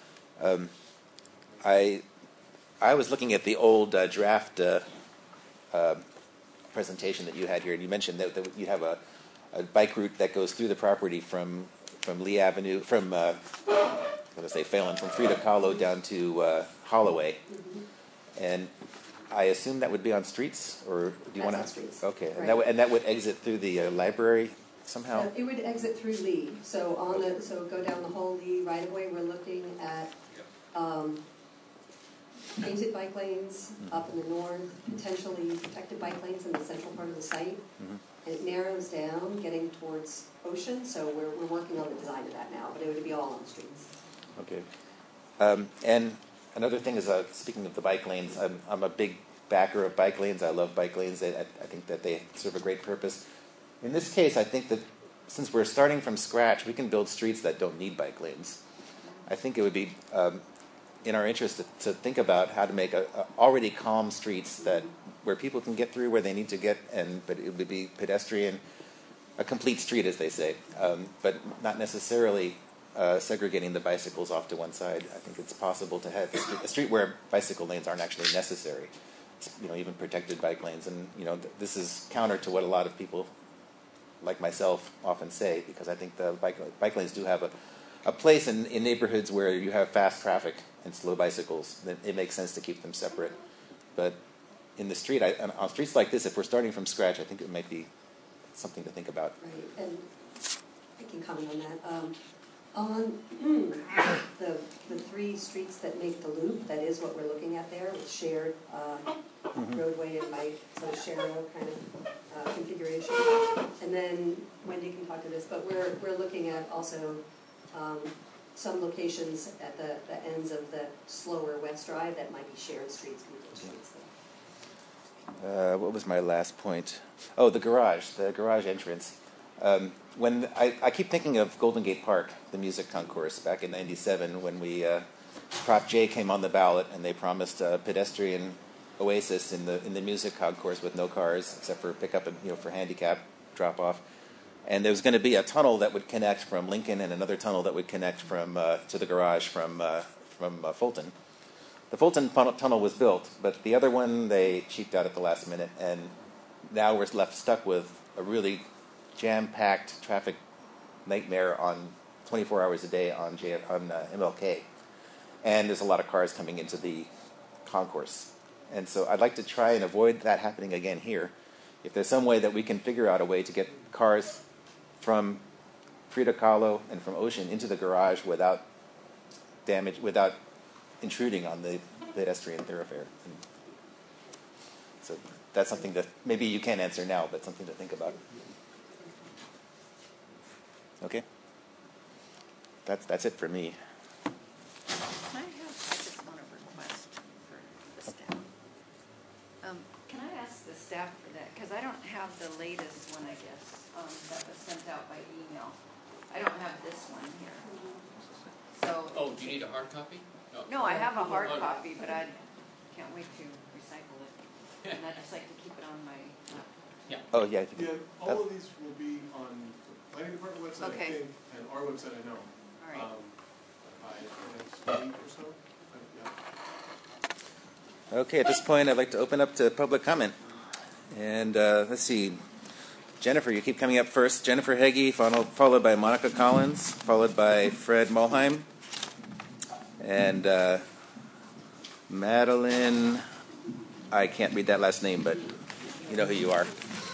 I was looking at the old draft presentation that you had here, and you mentioned that you have a bike route that goes through the property from Lee Avenue, from Phelan, from Frida Kahlo down to Holloway, and I assume that would be on streets, or do you want to?
On streets.
Okay,
right.
and that would exit through the library somehow.
It would exit through Lee. So go down the whole Lee right of way. We're looking at painted bike lanes up in the north, potentially protected bike lanes in the central part of the site. And it narrows down, getting towards Ocean. So we're working on the design of that now, but it would be all on the streets.
Okay. And another thing is, speaking of the bike lanes, I'm a big backer of bike lanes. I love bike lanes. I think that they serve a great purpose. In this case, I think that since we're starting from scratch, we can build streets that don't need bike lanes. I think it would be in our interest to think about how to make already calm streets where people can get through where they need to get, but it would be pedestrian, a complete street, as they say, but not necessarily segregating the bicycles off to one side. I think it's possible to have a street where bicycle lanes aren't actually necessary, even protected bike lanes. And this is counter to what a lot of people like myself often say, because I think the bike lanes do have a place in neighborhoods where you have fast traffic and slow bicycles. It makes sense to keep them separate. But in the street, on streets like this, if we're starting from scratch, I think it might be something to think about.
Right, and I can comment on that. On the three streets that make the loop, that is what we're looking at there, with shared roadway and bike, so share road kind of configuration. And then Wendy can talk to this, but we're looking at also some locations at the ends of the slower West Drive that might be shared streets, commuter streets.
What was my last point? Oh, the garage entrance. When I keep thinking of Golden Gate Park, the music concourse back in '97, when Prop J came on the ballot, and they promised a pedestrian oasis in the music concourse with no cars except for pickup and for handicap drop off. And there was going to be a tunnel that would connect from Lincoln, and another tunnel that would connect to the garage from Fulton. The Fulton tunnel was built, but the other one they cheaped out at the last minute, and now we're stuck with a really jam-packed traffic nightmare on 24 hours a day on MLK. And there's a lot of cars coming into the concourse. And so I'd like to try and avoid that happening again here. if there's some way that we can figure out a way to get cars from Frida Kahlo and from Ocean into the garage without intruding on the pedestrian thoroughfare. And so that's something that maybe you can't answer now, but something to think about. Okay? That's it for me.
I just want a request for the staff. Can I ask the staff for that? Because I don't have the latest one, I guess, that was sent out by email. I don't have this one here. So.
Oh, do you need a hard copy?
No, I have a hard copy, but I can't wait to recycle it. And I'd just like to keep it on my laptop.
Yeah.
Oh, yeah.
Yeah, all of these will be on the planning department website,
Okay.
I think, and our website, I know.
All right.
By the next week or so. Yeah.
Okay, at this point, I'd like to open up to public comment. And let's see. Jennifer, you keep coming up first. Jennifer Heggie, followed by Monica Collins, followed by Fred Mulheim. And Madeline, I can't read that last name, but you know who you are.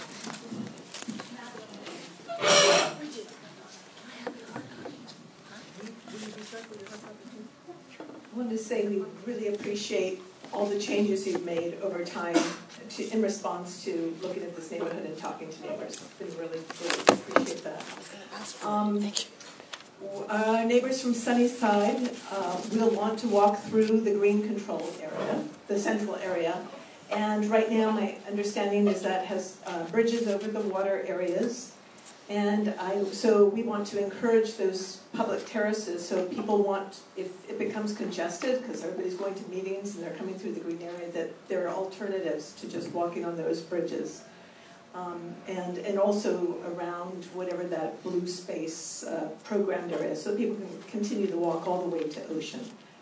I wanted to say we really appreciate all the changes you've made over time in response to looking at this neighborhood and talking to neighbors. It's been really appreciate that. Thank you. Neighbors from Sunnyside will want to walk through the green control area, the central area. And right now my understanding is that has bridges over the water areas. And so we want to encourage those public terraces so people want, if it becomes congested, because everybody's going to meetings and they're coming through the green area, that there are alternatives to just walking on those bridges. And also around whatever that blue space programmed area is, so people can continue to walk all the way to Ocean.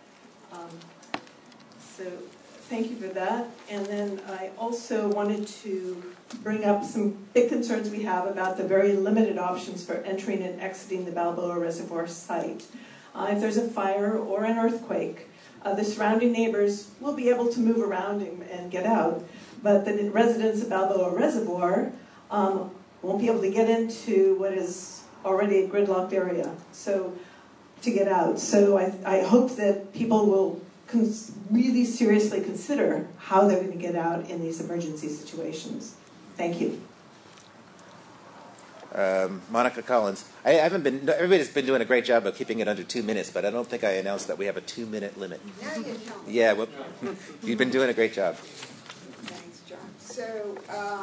So thank you for that. And then I also wanted to bring up some big concerns we have about the very limited options for entering and exiting the Balboa Reservoir site. If there's a fire or an earthquake, the surrounding neighbors will be able to move around and get out, but the residents of Balboa Reservoir won't be able to get into what is already a gridlocked area to get out. So I hope that people will really seriously consider how they're going to get out in these emergency situations. Thank you.
Monica Collins. Everybody's been doing a great job of keeping it under 2 minutes, but I don't think I announced that we have a 2-minute limit.
Now you don't.
Yeah, well, you've been doing a great job.
Thanks, John. So,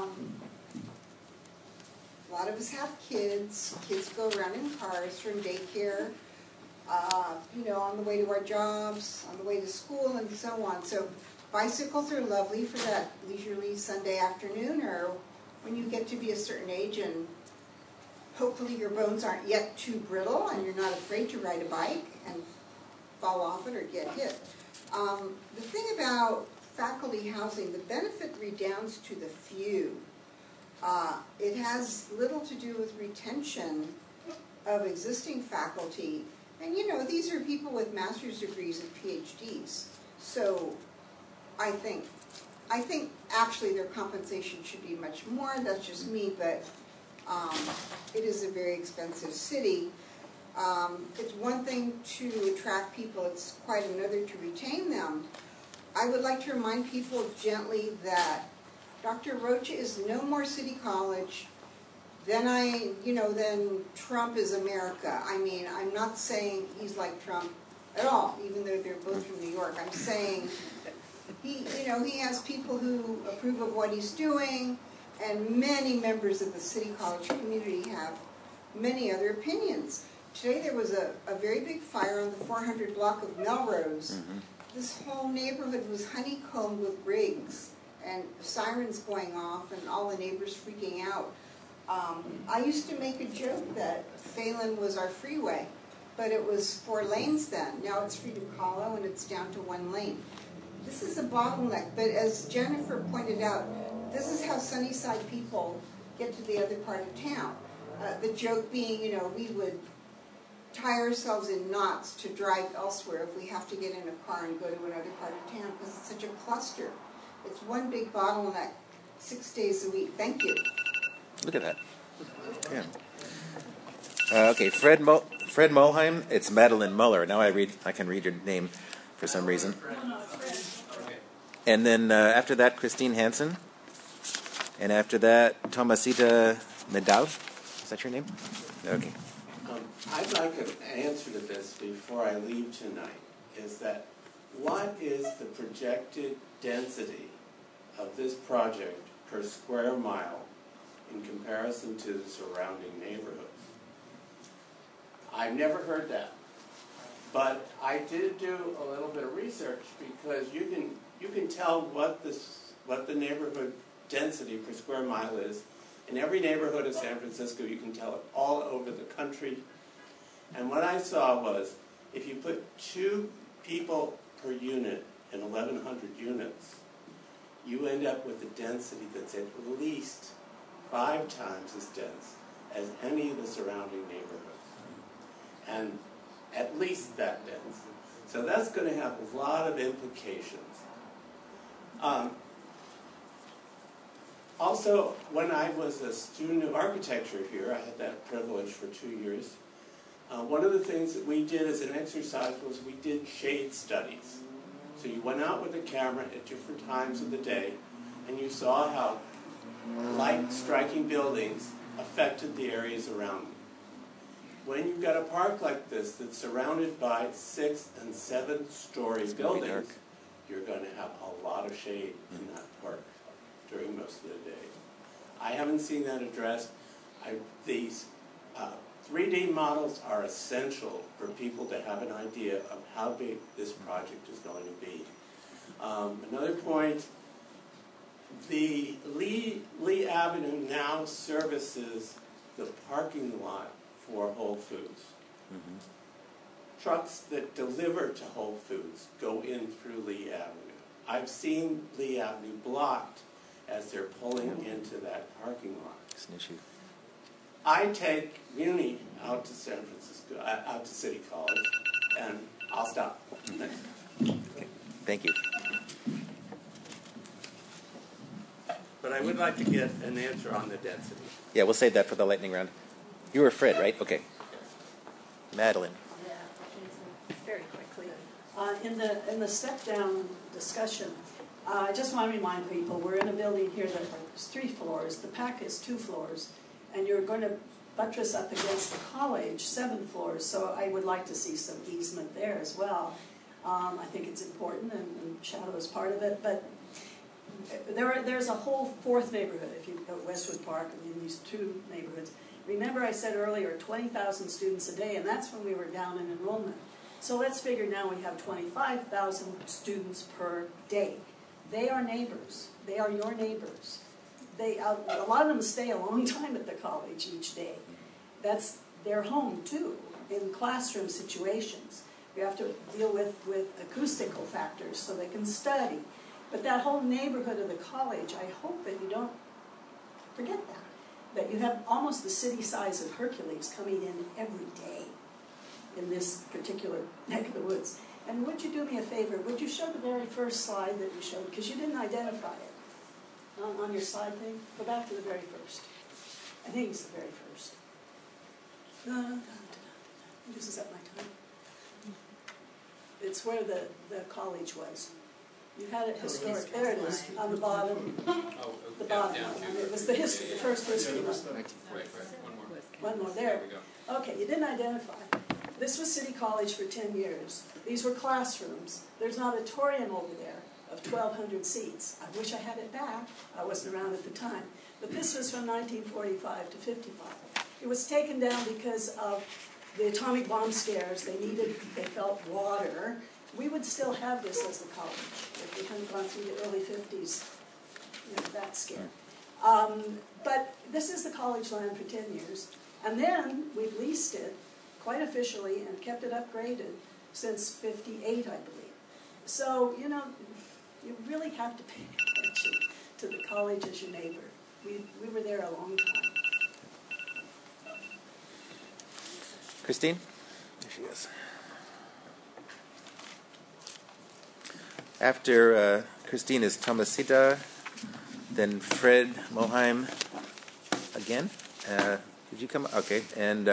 a lot of us have kids. Kids go around in cars from daycare, on the way to our jobs, on the way to school, and so on. So bicycles are lovely for that leisurely Sunday afternoon, or when you get to be a certain age and hopefully your bones aren't yet too brittle and you're not afraid to ride a bike and fall off it or get hit. The thing about faculty housing, the benefit redounds to the few. It has little to do with retention of existing faculty. And these are people with master's degrees and PhDs. So I think actually their compensation should be much more. That's just me, but it is a very expensive city. It's one thing to attract people, it's quite another to retain them. I would like to remind people gently that Dr. Rocha is no more City College than Trump is America. I mean, I'm not saying he's like Trump at all, even though they're both from New York. I'm saying he has people who approve of what he's doing, and many members of the City College community have many other opinions. Today there was a very big fire on the 400 block of Melrose. Mm-hmm. This whole neighborhood was honeycombed with rigs and sirens going off and all the neighbors freaking out. I used to make a joke that Phelan was our freeway, but it was 4 lanes then. Now it's Frida Kahlo and it's down to 1 lane. This is a bottleneck, but as Jennifer pointed out, this is how Sunnyside people get to the other part of town. The joke being, we would tie ourselves in knots to drive elsewhere if we have to get in a car and go to another part of town because it's such a cluster. It's one big bottleneck. 6 days a week. Thank you.
Look at that. Yeah. Okay, Fred Mulheim. It's Madeline Muller. Now I can read your name for some reason. And then after that, Christine Hansen. And after that, Tomasita Medal. Is that your name? Okay.
I'd like an answer to this before I leave tonight, is that what is the projected density of this project per square mile in comparison to the surrounding neighborhoods? I've never heard that. But I did do a little bit of research, because you can tell what the neighborhood density per square mile is in every neighborhood of San Francisco. You can tell it all over the country. And what I saw was, if you put 2 people per unit in 1,100 units, you end up with a density that's at least 5 times as dense as any of the surrounding neighborhoods. And at least that dense. So that's going to have a lot of implications. Also, when I was a student of architecture here, I had that privilege for 2 years. One of the things that we did as an exercise was we did shade studies. So you went out with a camera at different times of the day, and you saw how light striking buildings affected the areas around them. When you've got a park like this that's surrounded by 6- and 7-story buildings, you're going to have a lot of shade in that park during most of the day. I haven't seen that addressed. These 3D models are essential for people to have an idea of how big this project is going to be. Another point, the Lee Avenue now services the parking lot for Whole Foods. Mm-hmm. Trucks that deliver to Whole Foods go in through Lee Avenue. I've seen Lee Avenue blocked as they're pulling into that parking lot.
It's an issue.
I take Muni out to San Francisco, out to City College, and I'll stop.
Okay. Thank you.
But I would like to get an answer on the density.
Yeah, we'll save that for the lightning round. You were Fred, right? Okay. Madeline.
Yeah, very quickly. In the step-down discussion, I just want to remind people, we're in a building here that has 3 floors. The PAC is 2 floors. And you're going to buttress up against the college 7 floors. So I would like to see some easement there as well. I think it's important, and shadow is part of it. But there's a whole 4th neighborhood, if you go Westwood Park, I mean, these 2 neighborhoods. Remember I said earlier, 20,000 students a day, and that's when we were down in enrollment. So let's figure now we have 25,000 students per day. They are neighbors. They are your neighbors. A lot of them stay a long time at the college each day. That's their home, too, in classroom situations. We have to deal with acoustical factors so they can study. But that whole neighborhood of the college, I hope that you don't forget that you have almost the city size of Hercules coming in every day in this particular neck of the woods. And would you do me a favor? Would you show the very first slide that you showed? Because you didn't identify it on your slide thing. Go back to the very first. I think it's the very first. This is at my time. It's where the college was. You had it historic. There it is, on the bottom. The bottom one. It was the history, the first history one.
Right.
One more. There.
we go.
Okay, you didn't identify. This was City College for 10 years. These were classrooms. There's an auditorium over there of 1,200 seats. I wish I had it back. I wasn't around at the time. But this was from 1945 to 55. It was taken down because of the atomic bomb scares. They felt water. We would still have this as the college if we hadn't gone through the early 50s, that scare. But this is the college land for 10 years. And then we've leased it quite officially and kept it upgraded since 58, I believe. So, you really have to pay attention to the college as your neighbor. We were there a long time.
Christine? There she is. After Christine is Tomasita then Fred Moheim again. Did you come? Okay, and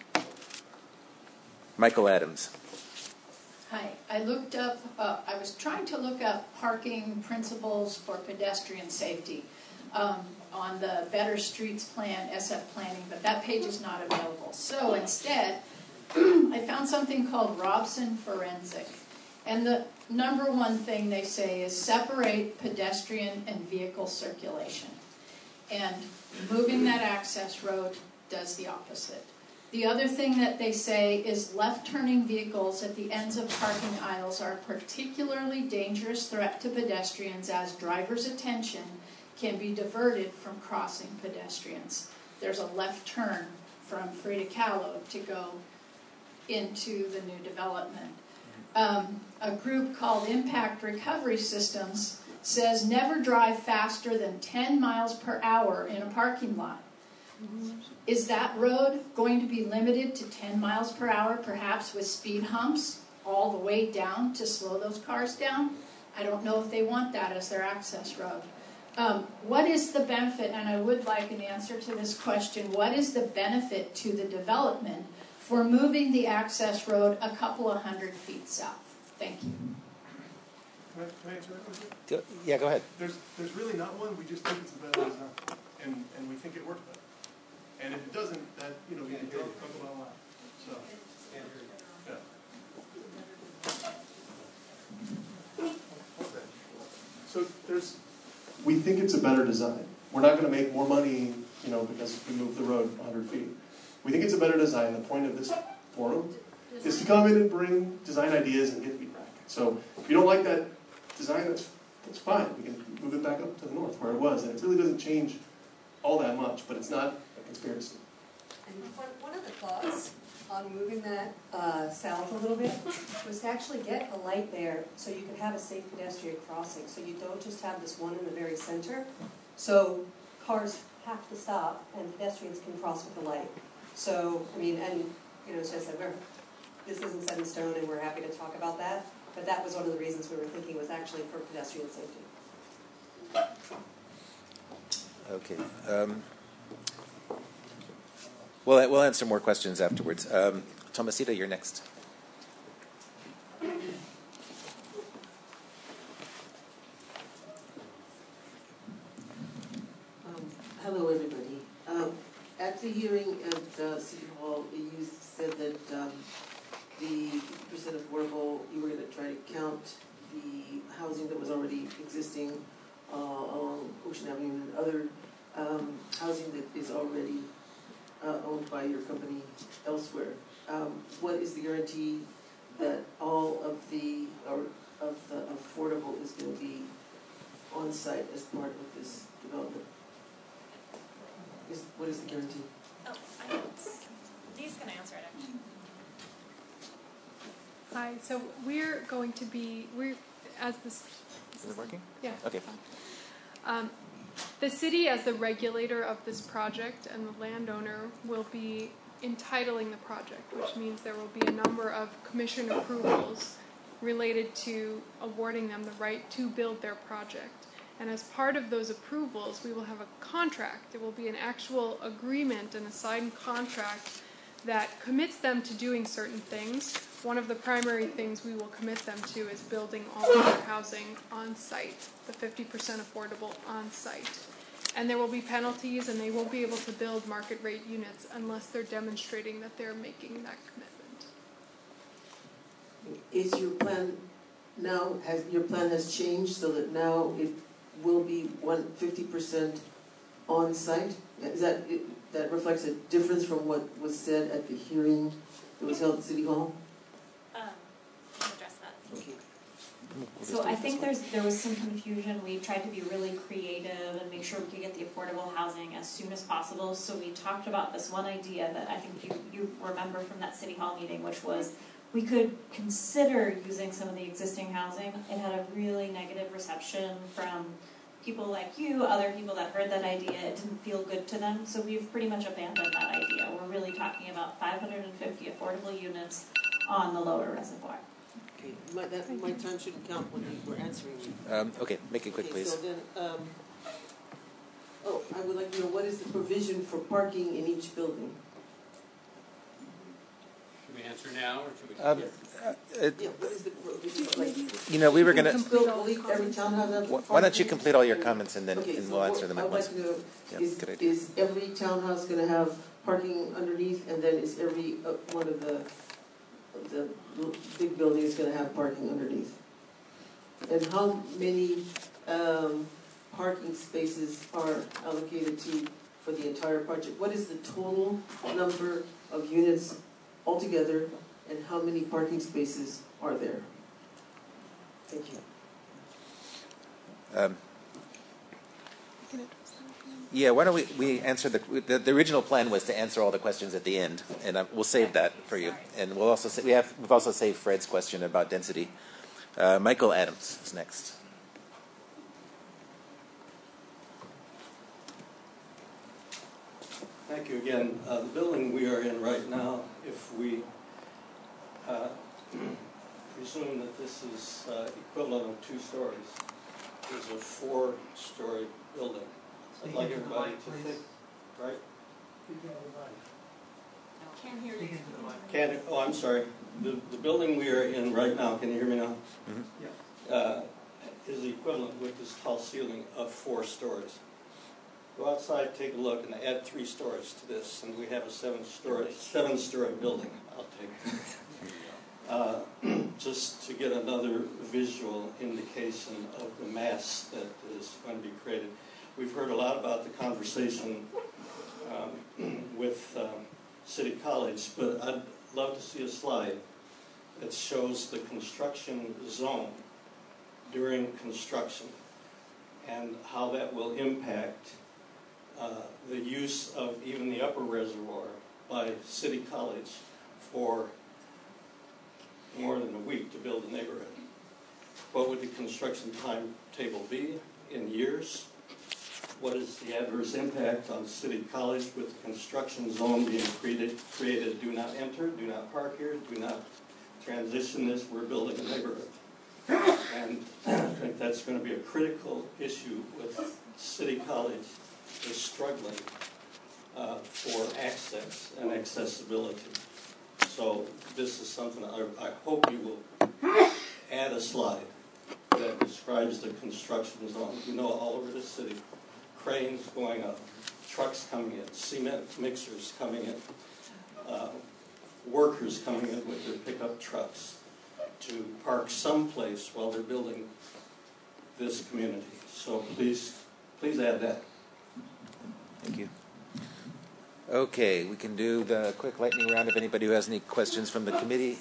Michael Adams.
Hi, I looked up, I was trying to look up parking principles for pedestrian safety on the Better Streets Plan, SF Planning, but that page is not available. So instead, I found something called Robson Forensic. And the number one thing they say is separate pedestrian and vehicle circulation. And moving that access road does the opposite. The other thing that they say is left-turning vehicles at the ends of parking aisles are a particularly dangerous threat to pedestrians as drivers' attention can be diverted from crossing pedestrians. There's a left turn from Frida Kahlo to go into the new development. A group called Impact Recovery Systems says never drive faster than 10 miles per hour in a parking lot. Is that road going to be limited to 10 miles per hour, perhaps with speed humps all the way down to slow those cars down? I don't know if they want that as their access road. What is the benefit, and I would like an answer to this question, what is the benefit to the development for moving the access road a couple of 100 feet south? Thank you.
Can I answer that question?
Yeah, go ahead.
There's really not one. We just think it's a better design, and we think it works better. And if it doesn't, that we can talk about a lot. So, yeah. So we think it's a better design. We're not going to make more money, because we move the road 100 feet. We think it's a better design. The point of this forum is to come in and bring design ideas and get feedback. So if you don't like that design, that's fine. We can move it back up to the north where it was. And it really doesn't change all that much, but it's not a conspiracy.
And one of the thoughts on moving that south a little bit was to actually get a light there so you could have a safe pedestrian crossing. So you don't just have this one in the very center. So cars have to stop and pedestrians can cross with the light. So, it's just that this isn't set in stone and we're happy to talk about that. But that was one of the reasons we were thinking was actually for pedestrian safety.
Okay. We'll answer more questions afterwards. Tomasita, you're next.
Hello, everybody. At the hearing at City Hall, you said that the 50% affordable, you were going to try to count the housing that was already existing along Ocean Avenue and other housing that is already owned by your company elsewhere. What is the guarantee that all of the affordable is going to be on site as part of this development? What is the guarantee?
Dee's going to answer it, actually.
Hi, so we're going to be, as this...
Is it working?
Yeah.
Okay.
The city, as the regulator of this project and the landowner, will be entitling the project, which means there will be a number of commission approvals related to awarding them the right to build their project. And as part of those approvals, we will have a contract. It will be an actual agreement, an assigned contract that commits them to doing certain things. One of the primary things we will commit them to is building all of their housing on site, the 50% affordable on site. And there will be penalties, and they won't be able to build market rate units unless they're demonstrating that they're making that commitment.
Is your plan now, your plan has changed so that now it will be 150% on site? Is that reflects a difference from what was said at the hearing that was held at City Hall?
I'll address that.
Okay.
So I think there was some confusion. We tried to be really creative and make sure we could get the affordable housing as soon as possible. So we talked about this one idea that I think you remember from that City Hall meeting, which was we could consider using some of the existing housing. It had a really negative reception from people like you, other people that heard that idea. It didn't feel good to them. So we've pretty much abandoned that idea. We're really talking about 550 affordable units on the lower reservoir.
Okay, my time shouldn't count when you were answering me.
Okay, make it quick, please.
So then, Oh, I would like to know, what is the provision for parking in each building?
Should we answer now, or should we?
What is the provision?
You know, we were going to.
Every town have
Why don't you complete all your comments and then
Okay,
and
so
we'll answer them at
I'd
once.
like to know,
Good idea.
is every townhouse going to have parking underneath, and then is every one of the big buildings going to have parking underneath? And how many parking spaces are allocated for the entire project? What is the total number of units altogether, and how many parking spaces are there? Thank you.
Yeah, why don't we answer the original plan was to answer all the questions at the end, and we'll save that for you. And we'll also we've also saved Fred's question about density. Michael Adams is next.
Thank you again. The building we are in right now, if we presume that this is equivalent of 2 stories, is a 4-story building. I'd like everybody to think, right?
Can't hear you.
Oh, I'm sorry. The building we are in right now, can you hear me now? Is the equivalent with this tall ceiling of 4 stories. Go outside, take a look, and add 3 stories to this, and we have a 7-story building. I'll take that. Just to get another visual indication of the mass that is going to be created. We've heard a lot about the conversation with City College, but I'd love to see a slide that shows the construction zone during construction and how that will impact the use of even the upper reservoir by City College for more than a week to build a neighborhood. What would the construction timetable be in years? What is the adverse impact on City College with the construction zone being created? Do not enter, do not park here, do not transition this, we're building a neighborhood. And I think that's going to be a critical issue with City College is struggling for access and accessibility. So this is something I hope you will add a slide that describes the construction zone. You know, all over the city, cranes going up, trucks coming in, cement mixers coming in, workers coming in with their pickup trucks to park someplace while they're building this community. So please add that.
Thank you. Okay, we can do the quick lightning round if anybody who has any questions from the committee.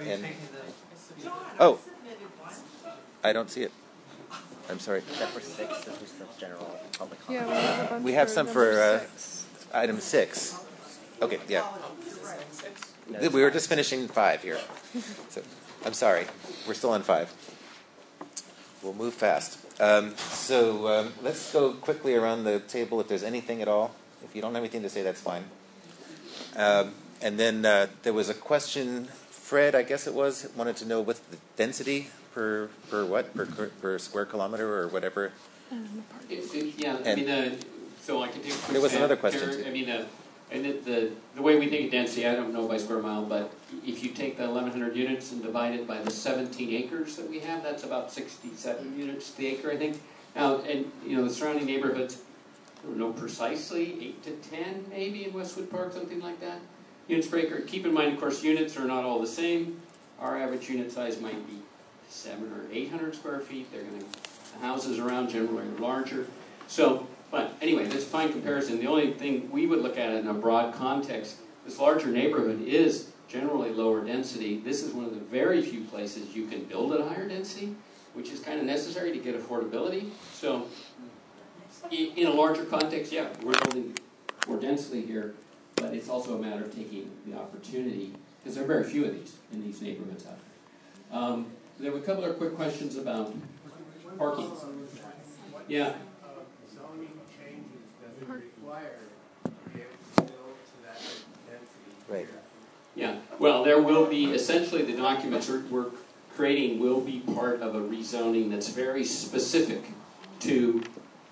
Oh, I don't see it. I'm sorry.
Except for 6, this was the general public comment.
Yeah,
we have some for item 6. Okay, yeah. We were just finishing 5 here. So, I'm sorry. We're still on 5. We'll move fast. So let's go quickly around the table if there's anything at all. If you don't have anything to say, that's fine. And then there was a question, Fred, I guess it was, wanted to know what's the density per square kilometer or whatever.
Yeah, I mean, so I can take.
There was another question too.
I mean, and the way we think of density, I don't know by square mile, but if you take the 1,100 units and divide it by the 17 acres that we have, that's about 67 units to the acre, I think. Now, and you know, the surrounding neighborhoods, I don't know precisely, 8 to 10 maybe in Westwood Park, something like that. Units per acre. Keep in mind, of course, units are not all the same. Our average unit size might be 700 or 800 square feet. The houses around generally are larger. So, but anyway, that's a fine comparison. The only thing we would look at in a broad context, this larger neighborhood is generally lower density. This is one of the very few places you can build at a higher density, which is kind of necessary to get affordability. So, in a larger context, yeah, we're building more densely here, but it's also a matter of taking the opportunity, because there are very few of these in these neighborhoods out there. There were a couple of quick questions about parking. Yeah.
Zoning changes does it require to be able to build to that density?
Right.
Yeah. Well, there will be, essentially the documents we're creating will be part of a rezoning that's very specific to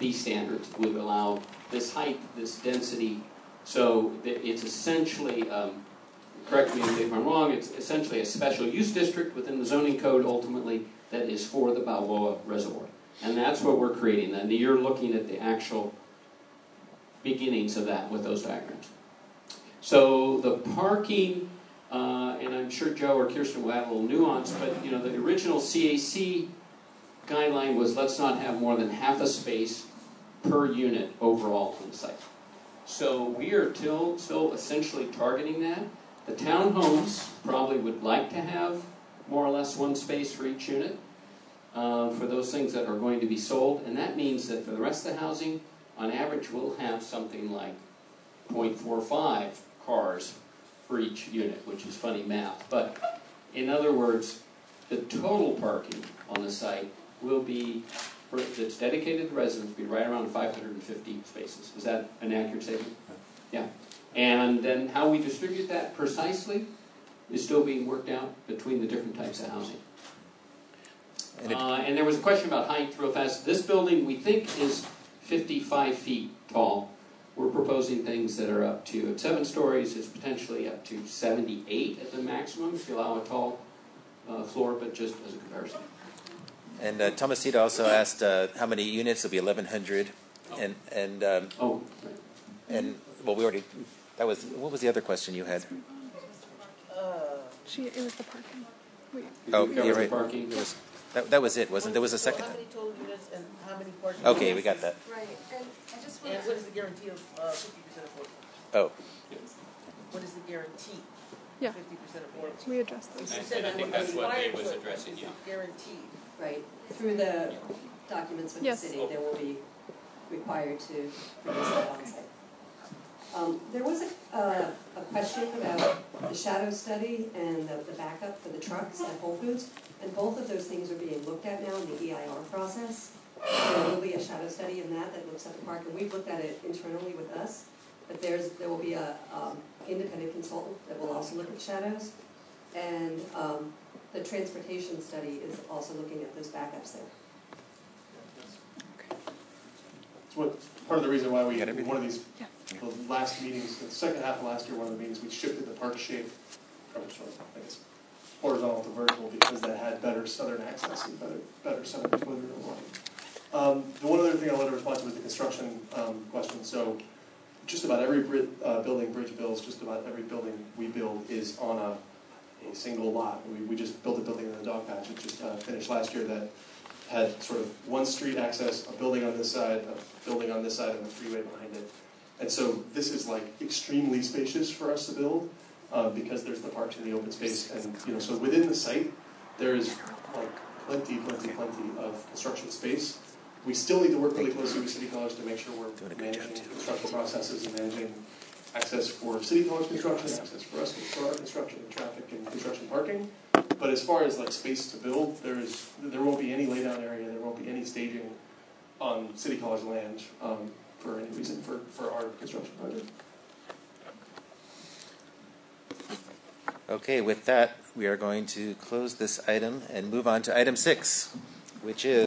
these standards would allow this height, this density, so that it's essentially, correct me if I'm wrong, it's essentially a special use district within the zoning code ultimately that is for the Balboa Reservoir. And that's what we're creating. And you're looking at the actual beginnings of that with those diagrams. So the parking, and I'm sure Joe or Kirsten will add a little nuance, but the original CAC guideline was let's not have more than half a space per unit overall on the site. So we are still essentially targeting that. The townhomes probably would like to have more or less one space for each unit for those things that are going to be sold. And that means that for the rest of the housing, on average, we'll have something like 0.45 cars for each unit, which is funny math. But in other words, the total parking on the site will be, that's dedicated to residents, be right around 550 spaces. Is that an accurate statement? Yeah. And then how we distribute that precisely is still being worked out between the different types of housing. And there was a question about height real fast. This building, we think, is 55 feet tall. We're proposing things that are up to, at 7 stories, it's potentially up to 78 at the maximum, if you allow a tall floor, but just as a comparison.
And Tomasita also asked how many units. It'll be 1,100. And well, we already, that was, what was the other question you had?
It was the parking.
Oh, you're right. It was, that was it, wasn't there? Was a second.
How many total units and how many parking?
Okay, we got that.
Right, and I just
want. And what is the guarantee of 50% affordable?
Oh.
What is the guarantee?
Yeah.
50% affordable.
We addressed this.
And I think that's what Dave was addressing. Yeah.
Guaranteed.
Right, through the documents with the city, they will be required to produce that on site. There was a question about the shadow study and the backup for the trucks at Whole Foods, and both of those things are being looked at now in the EIR process. There will be a shadow study in that looks at the park, and we've looked at it internally with us, but there will be a independent consultant that will also look at shadows, and the transportation study is also looking at those backups there.
It's part of the reason why we, one of these, the last meetings, the second half of last year, one of the meetings, we shifted the park shape from sort of, I guess, horizontal to vertical because that had better southern access and better southern exposure to light. The one other thing I wanted to respond to was the construction question. So just about every building Bridge builds, just about every building we build is on a single lot. We just built a building in the dog patch. It just finished last year that had sort of one street access, a building on this side, a building on this side, and a freeway behind it. And so this is like extremely spacious for us to build because there's the parks and the open space. And so within the site, there is like plenty of construction space. We still need to work really closely with City College to make sure we're managing construction processes and managing access for City College construction, access for us for our construction, traffic and construction parking. But as far as like space to build, there won't be any laydown area, there won't be any staging on City College land for any reason for our construction project.
Okay, with that, we are going to close this item and move on to item 6, which is